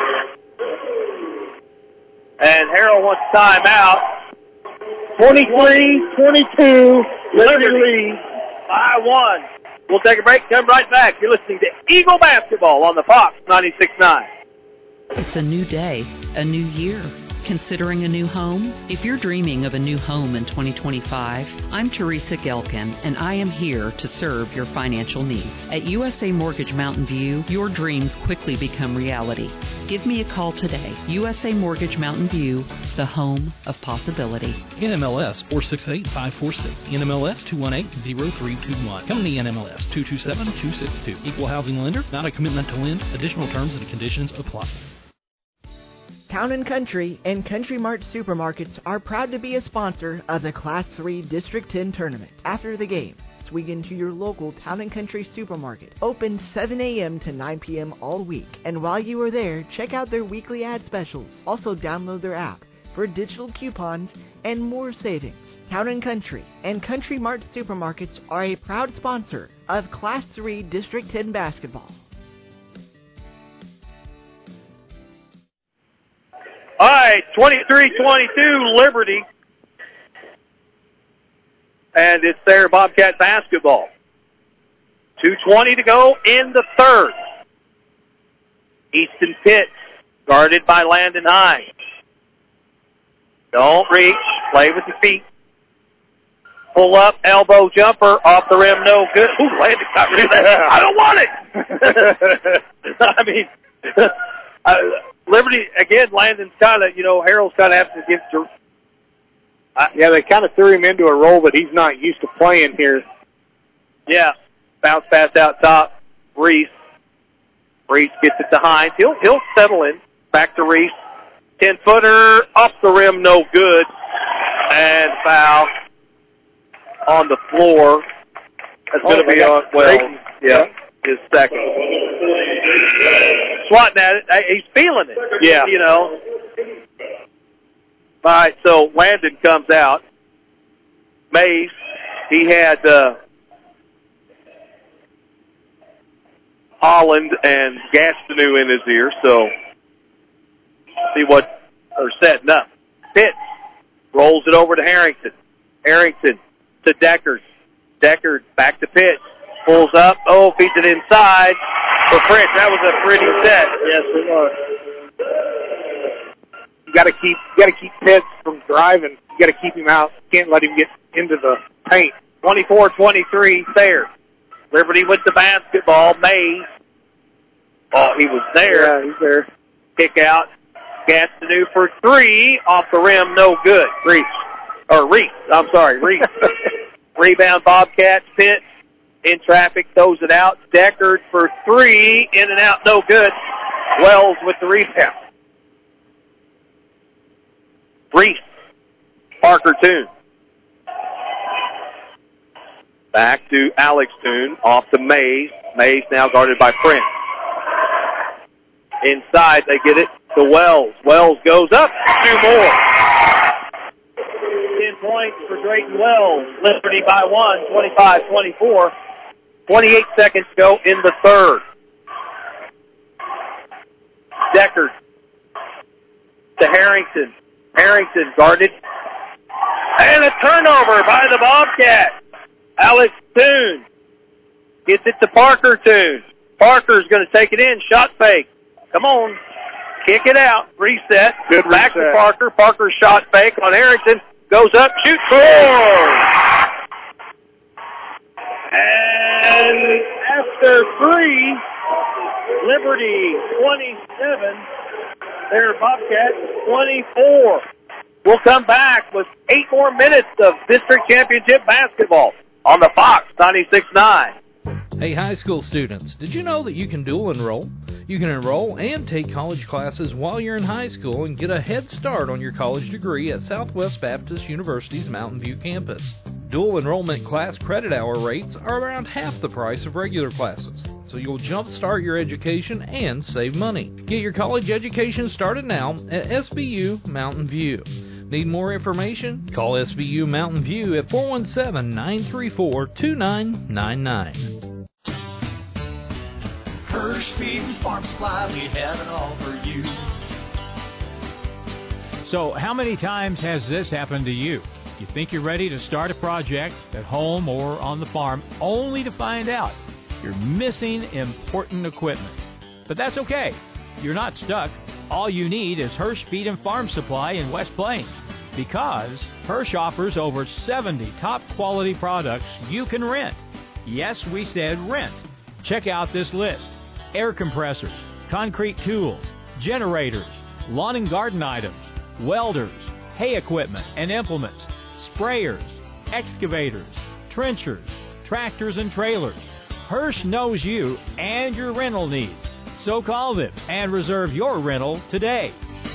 And Harrell wants timeout. twenty-three twenty-two, Liberty lead by one. We'll take a break, come right back. You're listening to Eagle Basketball on the Fox ninety-six point nine. It's a new day, a new year. Considering a new home? If you're dreaming of a new home in twenty twenty-five, I'm Teresa Gelkin, and I am here to serve your financial needs. At U S A Mortgage Mountain View, your dreams quickly become reality. Give me a call today. U S A Mortgage Mountain View, the home of possibility. N M L S four six eight five four six, N M L S two one eight zero three two one, Company N M L S two two seven two six two. Equal housing lender, not a commitment to lend. Additional terms and conditions apply. Town and Country and Country Mart Supermarkets are proud to be a sponsor of the Class three District ten tournament. After the game, swing into your local Town and Country supermarket, open seven a.m. to nine p.m. all week. And while you are there, check out their weekly ad specials. Also download their app for digital coupons and more savings. Town and Country and Country Mart Supermarkets are a proud sponsor of Class three District ten basketball. All right, twenty-three twenty-two, Liberty. And it's their Bobcat basketball. two twenty to go in the third. Easton Pitts, guarded by Landon Hines. Don't reach, play with your feet. Pull up, elbow jumper, off the rim, no good. Ooh, Landon got rid of that. I don't want it. I mean, uh, Liberty, again, Landon's kind of, you know, Harrell's kind of having to give to. Uh, yeah, they kind of threw him into a role that he's not used to playing here. Yeah, bounce pass out top. Reese. Reese gets it to Hines. He'll, he'll settle in. Back to Reese. Ten-footer, off the rim, no good. And foul on the floor. That's Oh, going to be on, well, yeah, his second. Swatting at it. He's feeling it. Yeah. You know. All right, so Landon comes out. Mays, he had uh, Holland and Gastineau in his ear, so see what they're setting up. Pitts rolls it over to Harrington. Harrington to Deckard. Deckard back to Pitts. Pulls up. Oh, feeds it inside for Fritz. That was a pretty set. Yes, it was. You got to keep, you got to keep Pitts from driving. You got to keep him out. You can't let him get into the paint. twenty-four twenty-three there. Liberty with the basketball. Mays. Oh, he was there. Yeah, he's there. Kick out. Gastineau for three. Off the rim, no good. Reese. Or Reese. I'm sorry, Reese. Rebound, Bobcats. Pitts in traffic, throws it out. Deckard for three. In and out, no good. Wells with the rebound. Reese. Parker Toon. Back to Alex Toon. Off to Mays. Mays now guarded by Prince. Inside, they get it to Wells. Wells goes up. Two more. Ten points for Drayton Wells. Liberty by one, twenty-five twenty-four. twenty-eight seconds to go in the third. Deckard to Harrington. Harrington guarded. And a turnover by the Bobcats. Alex Toon gets it to Parker Toon. Parker's going to take it in. Shot fake. Come on. Kick it out. Reset. Good Back reset. to Parker. Parker shot fake on Harrington. Goes up. Shoot. Score. And after three, Liberty twenty-seven. Their Bobcats twenty-four. We'll come back with eight more minutes of district championship basketball on the Fox ninety-six point nine. Hey, high school students, did you know that you can dual enroll? You can enroll and take college classes while you're in high school and get a head start on your college degree at Southwest Baptist University's Mountain View campus. Dual enrollment class credit hour rates are around half the price of regular classes. So so you'll jumpstart your education and save money. Get your college education started now at S B U Mountain View. Need more information? Call S B U Mountain View at four one seven, nine three four, two nine nine nine. Hirsch Feed and Farm Supply, we have it all for you. So, how many times has this happened to you? You think you're ready to start a project at home or on the farm, only to find out you're missing important equipment. But that's okay. You're not stuck. All you need is Hirsch Feed and Farm Supply in West Plains, because Hirsch offers over seventy top-quality products you can rent. Yes, we said rent. Check out this list: air compressors, concrete tools, generators, lawn and garden items, welders, hay equipment and implements, sprayers, excavators, trenchers, tractors and trailers. Hirsch knows you and your rental needs. So call them and reserve your rental today.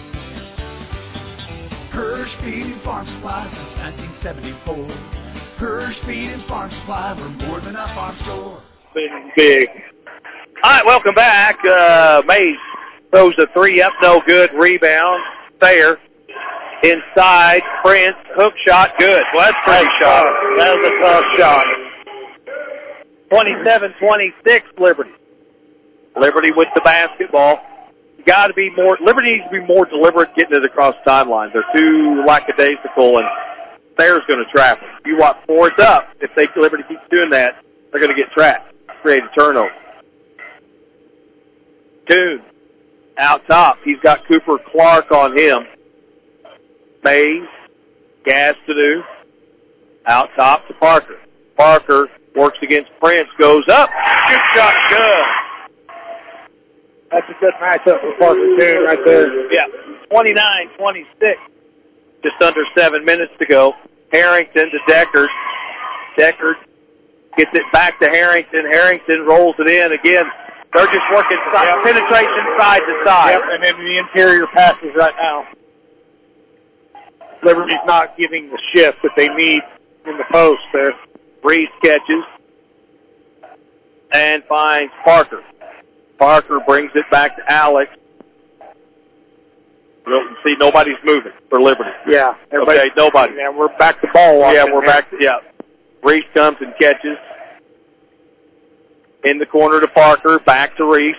Hirsch Feed and Farm Supply since nineteen seventy-four. Hirsch Feed and Farm Supply, we're more than a farm store. Been big. All right, welcome back. Uh, Mays throws a three up, no good. Rebound, Thayer. Inside, Prince, hook shot, good. Well, that's a pretty shot. That was a tough shot. twenty-seven twenty-six, Liberty. Liberty with the basketball. You got to be more, Liberty needs to be more deliberate getting it across the timeline. They're too lackadaisical, and Thayer's going to trap them. You want four up. If they Liberty keeps doing that, they're going to get trapped, create a turnover. Toon out top. He's got Cooper Clark on him. Mays, Gastineau, out top to Parker. Parker works against Prince, goes up, shoot shot, good. That's a good matchup for Parker Toon right there. Yeah, twenty-nine twenty-six. Just under seven minutes to go. Harrington to Deckard. Deckard gets it back to Harrington. Harrington rolls it in again. They're just working side, yep. penetration side to side. Yep, and then the interior passes right now. Liberty's not giving the shift that they need in the post there. Reese catches and finds Parker. Parker brings it back to Alex. We'll see, nobody's moving for Liberty. Yeah. Okay, nobody. Yeah, we're back to ball watching. Yeah, we're back to, yeah. Reese comes and catches. In the corner to Parker, back to Reese.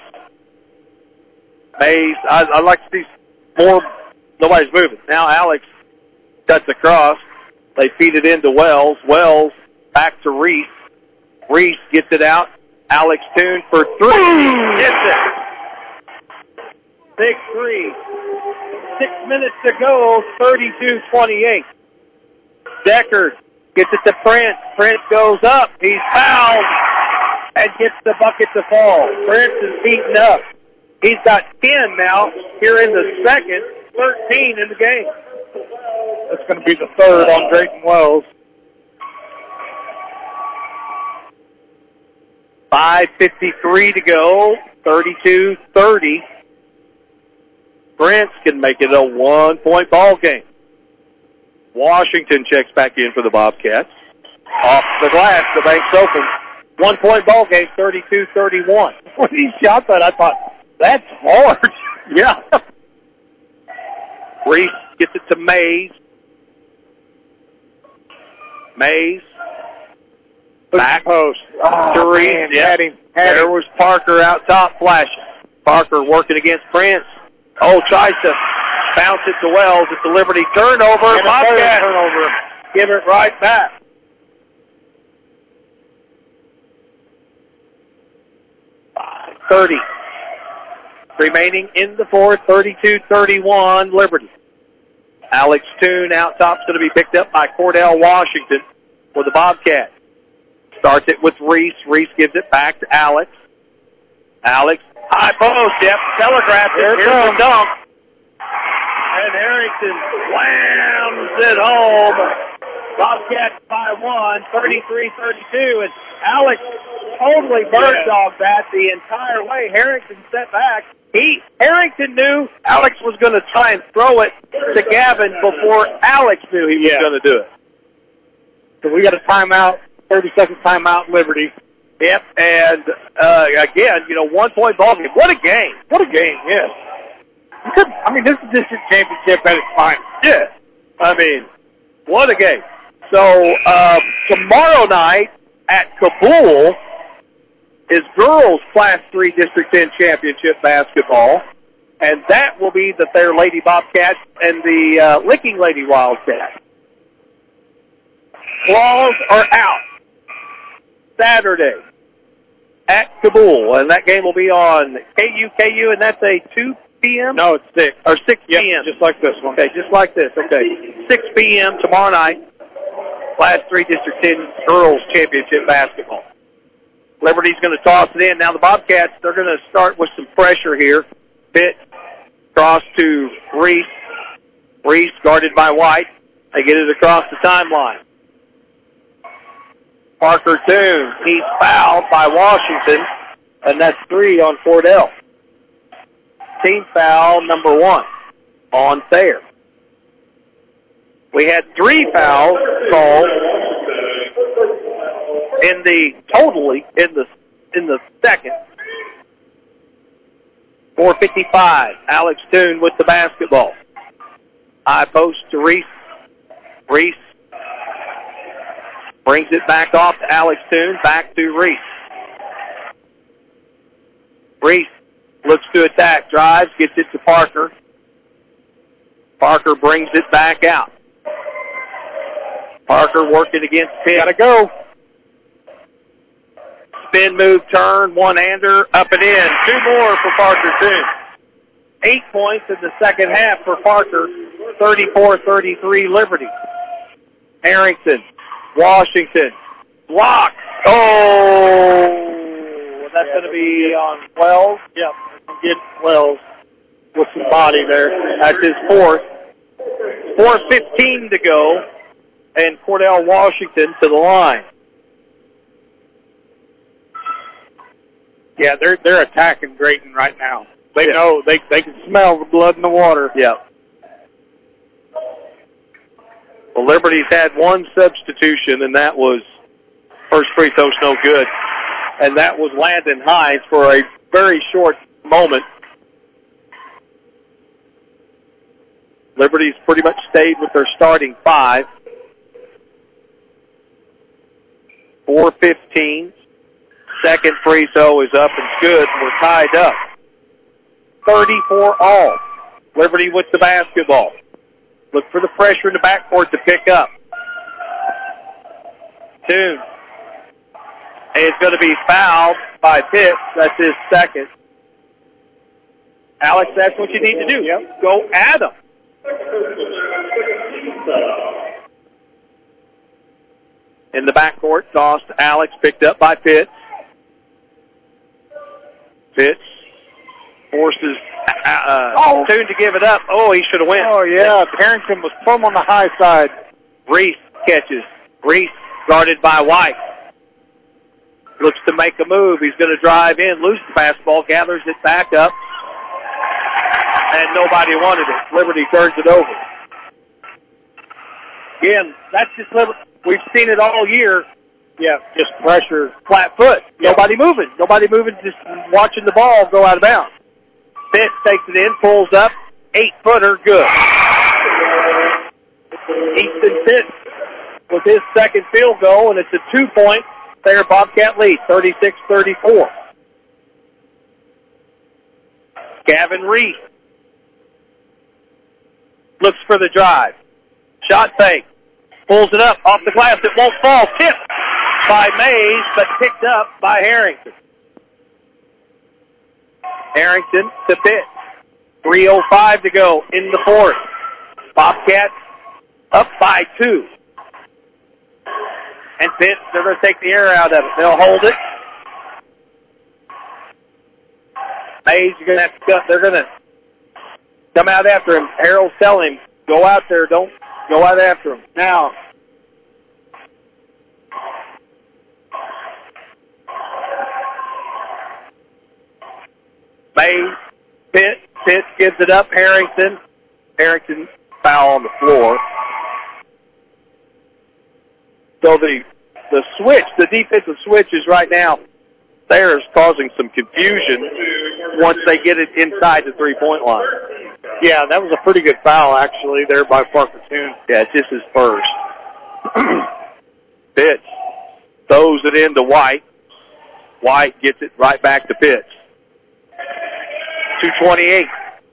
Mays, I, I'd like to see more, nobody's moving. Now Alex cuts across. They feed it into Wells. Wells back to Reese. Reese gets it out. Alex Toon for three. Gets it. Big three. Six minutes to go, thirty-two twenty-eight. Deckard gets it to Prince. Prince goes up. He's fouled and gets the bucket to fall. Prince is beaten up. He's got ten now here in the second, thirteen in the game. That's going to be the third on Drayton Wells. five fifty-three to go, thirty-two thirty. Prince can make it a one-point ball game. Washington checks back in for the Bobcats. Off the glass, the bank's open. One-point ball game, thirty-two thirty-one. When he shot that, I thought, that's hard. Yeah. Reese gets it to Mays. Mays. Back post. Oh, to Reese. Man, yeah. had him, had there him. was Parker out top flashing. Parker working against Prince. Oh, tries to bounce it to Wells. It's a Liberty turnover. And Bobcat turnover. give it right back. thirty. Remaining in the fourth, thirty-two thirty-one, Liberty. Alex Toon out top's going to be picked up by Cordell Washington for the Bobcats. Starts it with Reese. Reese gives it back to Alex. Alex, high post, yep, telegraphed it. Here's the dunk. And Harrington slams it home. Bobcats by one, thirty-three thirty-two. And Alex totally bird dogged that the entire way. Harrington set back. He, Harrington knew Alex was going to try and throw it to Gavin before Alex knew he was yeah. going to do it. So we got a timeout, thirty-second timeout, Liberty. Yep, and uh, again, you know, one-point ball game. What a game! What a game! Yes. You could, I mean, this is district championship at its finest. Yeah. I mean, what a game! So uh, tomorrow night at Kabul is girls Class three District ten championship basketball, and that will be the Thayer Lady Bobcats and the uh, Licking Lady Wildcats. Claws are out Saturday at Kabul, and that game will be on K U K U, and that's a two p.m.? No, it's six. Or six yep, p.m. just like this one. Okay, just like this. Okay, six p.m. tomorrow night, Class three District ten Girls Championship Basketball. Liberty's going to toss it in. Now the Bobcats, they're going to start with some pressure here. Pitt cross to Reese. Reese guarded by White. They get it across the timeline. Parker Toon, he's fouled by Washington, and that's three on Cordell. Team foul number one on Thayer. We had three fouls called in the totally in the in the second. four fifty-five. Alex Toon with the basketball. High post to Reese. Reese brings it back off to Alex Toon. Back to Reese. Reese looks to attack. Drives. Gets it to Parker. Parker brings it back out. Parker working against Pitt. Gotta go. Spin move, turn, one-hander, up and in. Two more for Parker Toon. Eight points in the second half for Parker. thirty-four thirty-three Liberty. Harrington, Washington, block. Oh, that's yeah, going to be on Wells. Yep, get Wells with some body there. That's his fourth. four fifteen to go, and Cordell Washington to the line. Yeah, they're they're attacking Drayton right now. They yeah. know they they can smell the blood in the water. Yeah. Well, Liberty's had one substitution, and that was first free throw's no good, and that was Landon Hines for a very short moment. Liberty's pretty much stayed with their starting five. four fifteen. Second free throw is up and good. We're tied up. thirty-four all. Liberty with the basketball. Look for the pressure in the backcourt to pick up. Toon. It's going to be fouled by Pitt. That's his second. Alex, that's what you need to do. Yep. Go at him. In the backcourt, toss to Alex, picked up by Pitt. Pitt forces uh, oh. Toon to give it up. Oh, he should have went. Oh, yeah. Harrington was plumb on the high side. Reese catches. Reese guarded by White. Looks to make a move. He's going to drive in, lose the basketball, gathers it back up, and nobody wanted it. Liberty turns it over. Again, that's just Liberty. We've seen it all year. Yeah, just pressure. Flat foot. Yeah. Nobody moving. Nobody moving, just watching the ball go out of bounds. Pitt takes it in, pulls up, eight-footer, good. Easton Pitt with his second field goal, and it's a two-point Thayer Bobcat lead, thirty-six thirty-four. Gavin Reese looks for the drive. Shot fake. Pulls it up off the glass. It won't fall. Tipped by Mays, but picked up by Harrington. Harrington to Pitt. three oh five to go in the fourth. Bobcats up by two. And Pitt, they're going to take the air out of it. They'll hold it. Mays, you're going to have to cut. They're going to come out after him. Harold's telling him, go out there. Don't go out after him. Now, Mays, Pitt, Pitt gives it up. Harrington. Harrington foul on the floor. So the the switch, the defensive switch is right now Thayer's causing some confusion once they get it inside the three-point line. Yeah, that was a pretty good foul, actually, there by Parker Toon. Yeah, it's just his first. Pitts throws it into White. White gets it right back to Pitts. two twenty-eight.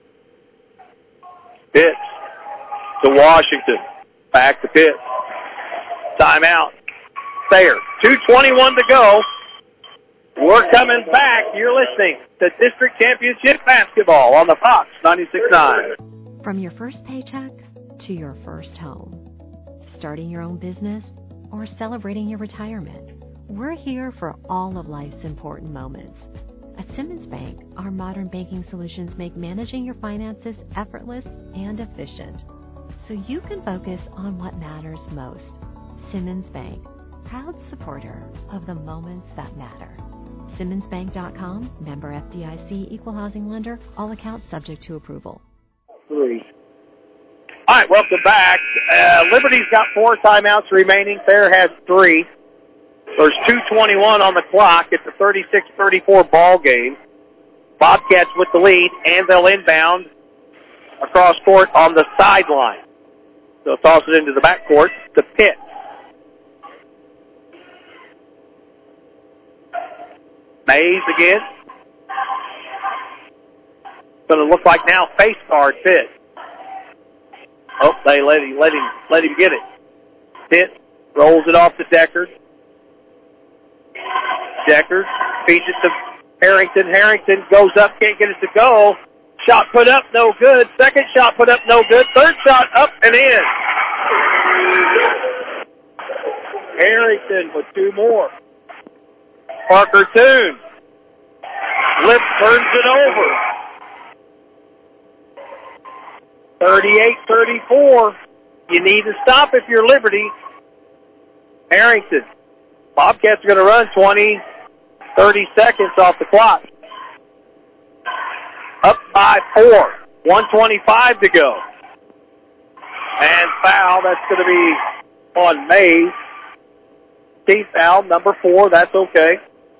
Pitts to Washington. Back to Pitts. Timeout. Thayer. two twenty-one to go. We're coming back. You're listening to District Championship Basketball on the Fox ninety-six point nine. From your first paycheck to your first home, starting your own business or celebrating your retirement, we're here for all of life's important moments. At Simmons Bank, our modern banking solutions make managing your finances effortless and efficient, so you can focus on what matters most. Simmons Bank, proud supporter of the moments that matter. Simmons Bank dot com, member F D I C, equal housing lender, all accounts subject to approval. Three. All right, welcome back. Uh, Liberty's got four timeouts remaining. Thayer has three. There's two twenty-one on the clock. It's a thirty-six thirty-four ball game. Bobcats with the lead, and they'll inbound across court on the sideline. They'll toss it into the backcourt to Pitt. Mays again. Going to look like now face guard Pitt. Oh, they let him, let him, let him get it. Pitt rolls it off to Deckard. Deckard feeds it to Harrington. Harrington goes up, can't get it to go. Shot put up, no good. Second shot put up, no good. Third shot up and in. Harrington with two more. Parker Toon. Lip turns it over. thirty-eight thirty-four. You need to stop if you're Liberty. Harrington. Bobcats are going to run twenty, thirty seconds off the clock. Up by four. one twenty-five to go. And foul, that's going to be on Mays. Team foul, number four, that's okay.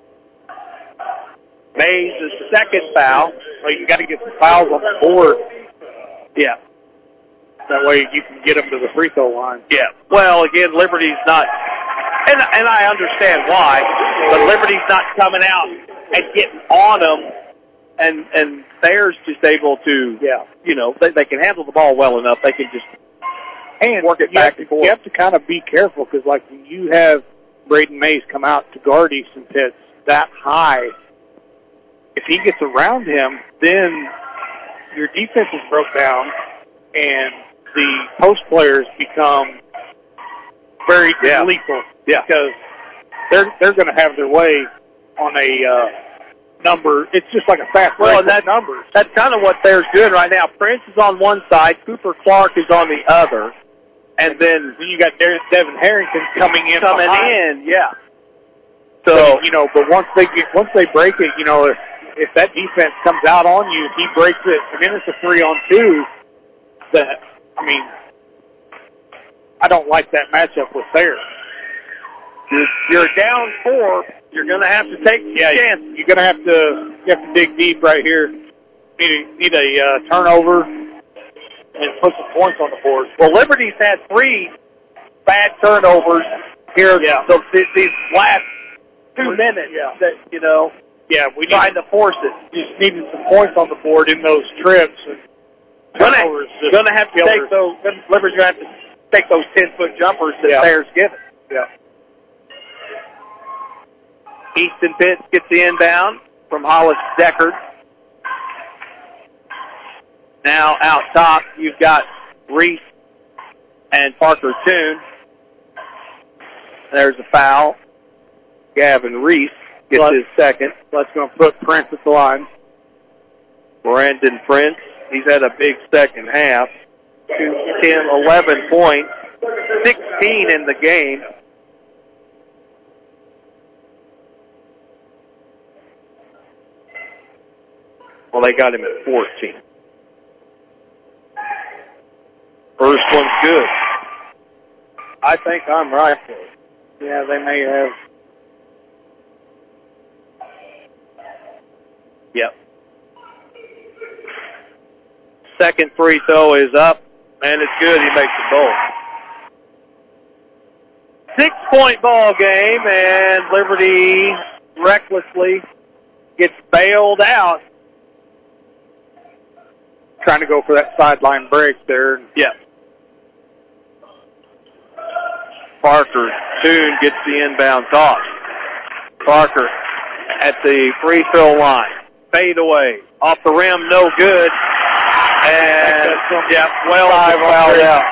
Mays' second foul. Well, you got to get some fouls on the board. Yeah. That way you can get them to the free throw line. Yeah. Well, again, Liberty's not, and and I understand why, but Liberty's not coming out and getting on them, and and Thayer's just able to, yeah, you know, they, they can handle the ball well enough. They can just and work it back to, and forth. You have to kind of be careful because, like, when you have Braden Mays come out to guard Easton Pitts that high, if he gets around him, then your defense is broke down, and the post players become very yeah. lethal. Yeah. Because they're they're going to have their way on a uh, number. It's just like a fast break well, that, numbers. That's kind of what Thayer's doing right now. Prince is on one side, Cooper Clark is on the other, and then you got Devin Harrington coming in. Coming behind. in, yeah. So, so you know, but once they get once they break it, you know, if if that defense comes out on you, he breaks it, and then it's a three on two. That I mean, I don't like that matchup with Thayer. You're, you're down four. You're going to have to take a yeah, chance. You're going to have to you have to dig deep right here. Need a, need a uh, turnover and put some points on the board. Well, Liberty's had three bad turnovers here. Yeah. So these, these last two minutes. Yeah. That you know. Yeah, we trying need, to force it. Just needed some points on the board in those trips. Gonna, gonna have to killers. take those. Liberty's gonna have to take those ten foot jumpers that yeah. Thayer's given. Yeah. Easton Pitts gets the inbound from Hollis Deckard. Now out top, you've got Reese and Parker Toon. There's a foul. Gavin Reese gets Plus, his second. That's going to put Prince at the line. Brandon Prince, he's had a big second half. ten, eleven points, sixteen in the game. Well, they got him at fourteen. First one's good. I think I'm right. Yeah, they may have. Yep. Second free throw is up, and it's good. He makes the goal. Six-point ball game, and Liberty recklessly gets bailed out. Trying to go for that sideline break there. Yep. Parker Toon gets the inbound toss. Parker at the free throw line. Fade away. Off the rim, no good. And, yep, well fouled out.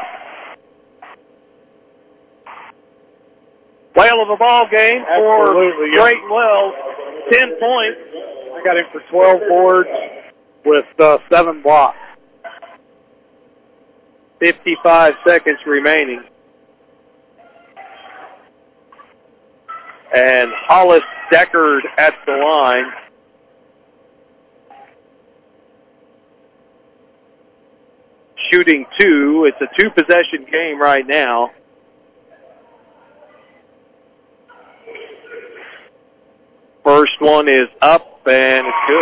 Whale of a ball game for Drayton Wells. Ten points. I got him for twelve boards with uh, seven blocks. fifty-five seconds remaining. And Hollis Deckard at the line. Shooting two. It's a two-possession game right now. First one is up, and it's good.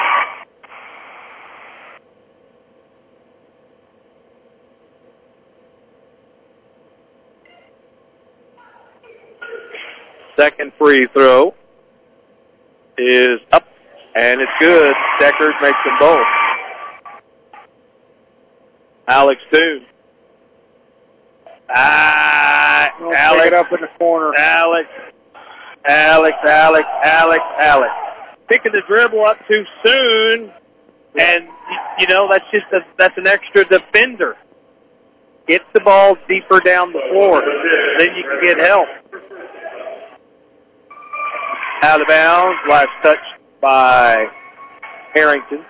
Second free throw is up, and it's good. Deckard makes them both. Alex Toon. Ah, We'll Alex. take it up in the corner. Alex. Alex, Alex, Alex, Alex. Picking the dribble up too soon, and, you know, that's just a, that's an extra defender. Get the ball deeper down the floor. Then you can get help. Out of bounds. Last touch by Harrington.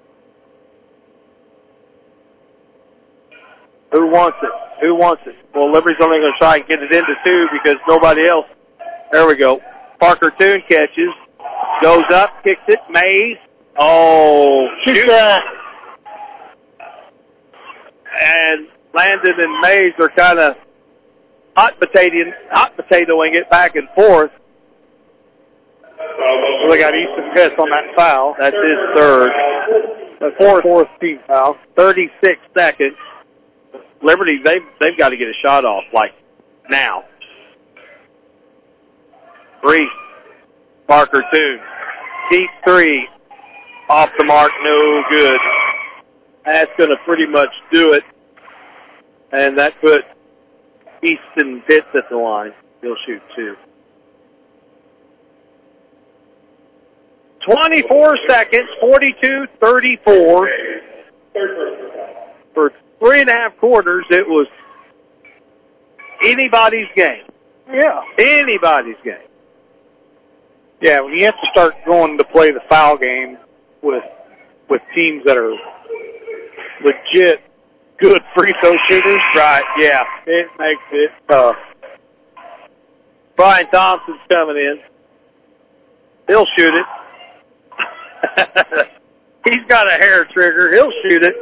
Who wants it? Who wants it? Well, Liberty's only going to try and get it into two because nobody else. There we go. Parker Toon catches. Goes up, kicks it. Mays. Oh, shoot that. And Landon and Mays are kind of hot potatoing, hot potatoing it back and forth. Well, they got Easton Pitts on that foul. That's his third. The fourth, fourth team foul. thirty-six seconds. Liberty, they've, they've got to get a shot off, like, now. Three. Parker Toon. Deep three. Off the mark, no good. That's going to pretty much do it. And that put Easton Pitts at the line. He'll shoot two. twenty-four seconds, forty-two thirty-four. For three and a half quarters, it was anybody's game. Yeah. Anybody's game. Yeah, when you have to start going to play the foul game with with teams that are legit good free throw shooters, right, yeah. It makes it tough. Brian Thompson's coming in. He'll shoot it. He's got a hair trigger. He'll shoot it.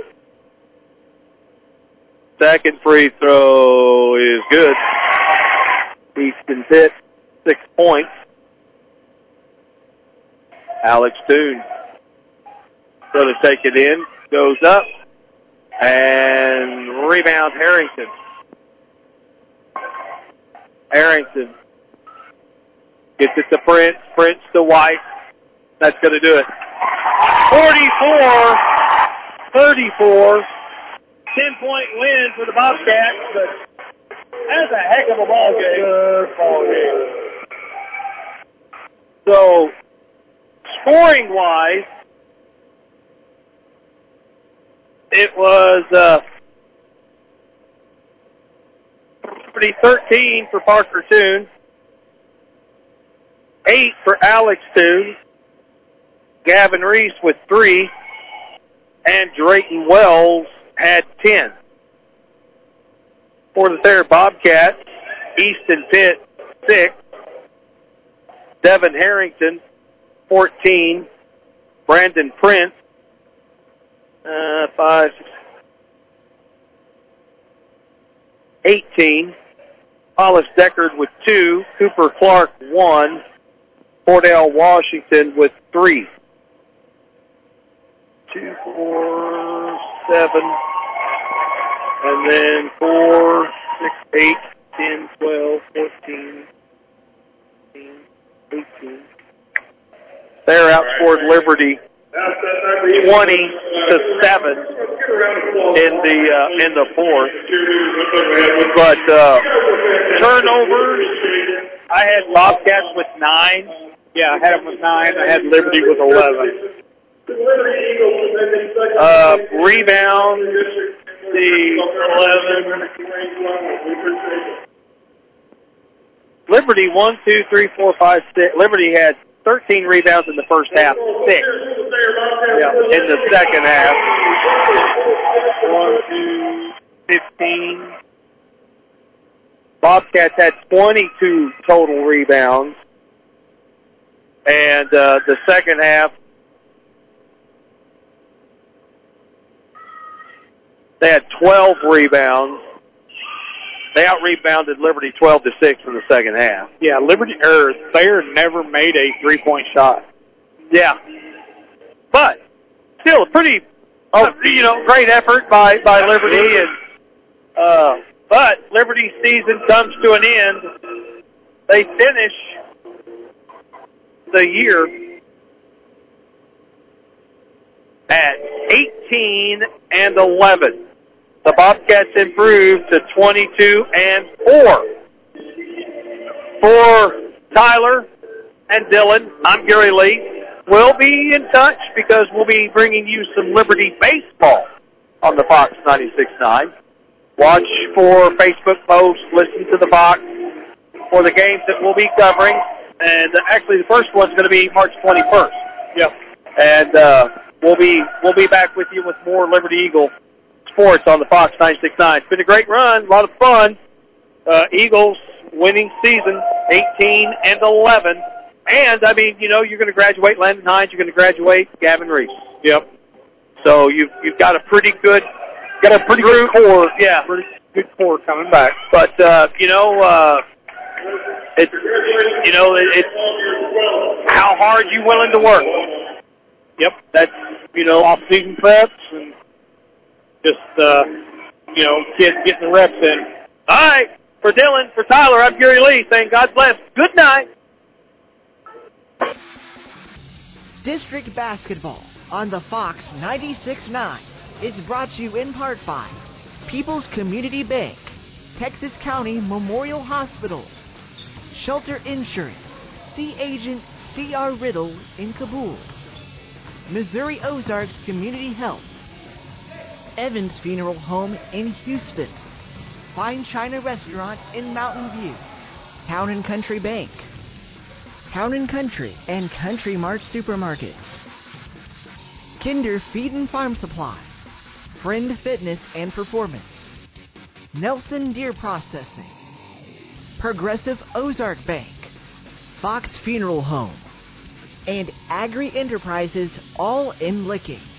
Second free throw is good. Easton Pitt, six points. Alex Toon going to take it in. Goes up. And rebound Harrington. Harrington gets it to Prince. Prince to White. That's going to do it. forty-four thirty-four. ten-point win for the Bobcats, but that's a heck of a ball game. Good ball game. So, scoring-wise, it was uh, thirteen for Parker Toon, eight for Alex Toon, Gavin Reese with three, and Drayton Wells had ten. For the third Bobcats, Easton Pitt, six. Devin Harrington, fourteen. Brandon Prince, uh, five, six, eighteen. Hollis Deckard with two. Cooper Clark, one. Cordell Washington with three. two, four, seven, and then four, six, eight, ten, twelve, fourteen, fifteen, eighteen. They're outscored Liberty twenty to seven in the uh, in the fourth. But uh, turnovers, I had Bobcats with nine. Yeah, I had them with nine. I had Liberty with eleven. Uh, rebound, the eleven. Liberty one, two, three, four, five, six. Liberty had thirteen rebounds in the first half, six yeah, in the second half. One, two, fifteen. Bobcats had twenty-two total rebounds. And uh, the second half, they had twelve rebounds. They out-rebounded Liberty twelve to six in the second half. Yeah, Liberty or Thayer never made a three-point shot. Yeah, but still a pretty, oh, you know, great effort by by Liberty. And uh, but Liberty's season comes to an end. They finish the year at eighteen and eleven. The Bobcats improved to twenty-two and four. For Tyler and Dylan, I'm Gary Lee. We'll be in touch because we'll be bringing you some Liberty baseball on the Fox ninety-six point nine. Watch for Facebook posts, listen to the Fox for the games that we'll be covering. And uh, actually, the first one's going to be March twenty-first. Yep. And uh, we'll be we'll be back with you with more Liberty Eagle sports on the Fox ninety-six point nine. It's been a great run, a lot of fun. Uh, Eagles winning season, eighteen and eleven. And, I mean, you know, you're going to graduate Landon Hines, you're going to graduate Gavin Reese. Yep. So you've, you've got a pretty good, got a pretty good core. Yeah. Pretty good core coming back. But, uh, you know, uh, it's, you know, it, it's how hard you willing to work. Yep. That's, you know, off-season preps and just, uh, you know, kids getting the reps in. All right. For Dylan, for Tyler, I'm Gary Lee saying God bless. Good night. District Basketball on the Fox ninety-six point nine is brought to you in part by People's Community Bank, Texas County Memorial Hospital, Shelter Insurance, Sea Agent C R Riddle in Kabul, Missouri Ozarks Community Health, Evans Funeral Home in Houston, Fine China Restaurant in Mountain View, Town and Country Bank, Town and Country and Country Mart Supermarkets, Kinder Feed and Farm Supply, Friend Fitness and Performance, Nelson Deer Processing, Progressive Ozark Bank, Fox Funeral Home, and Agri Enterprises, all in Licking.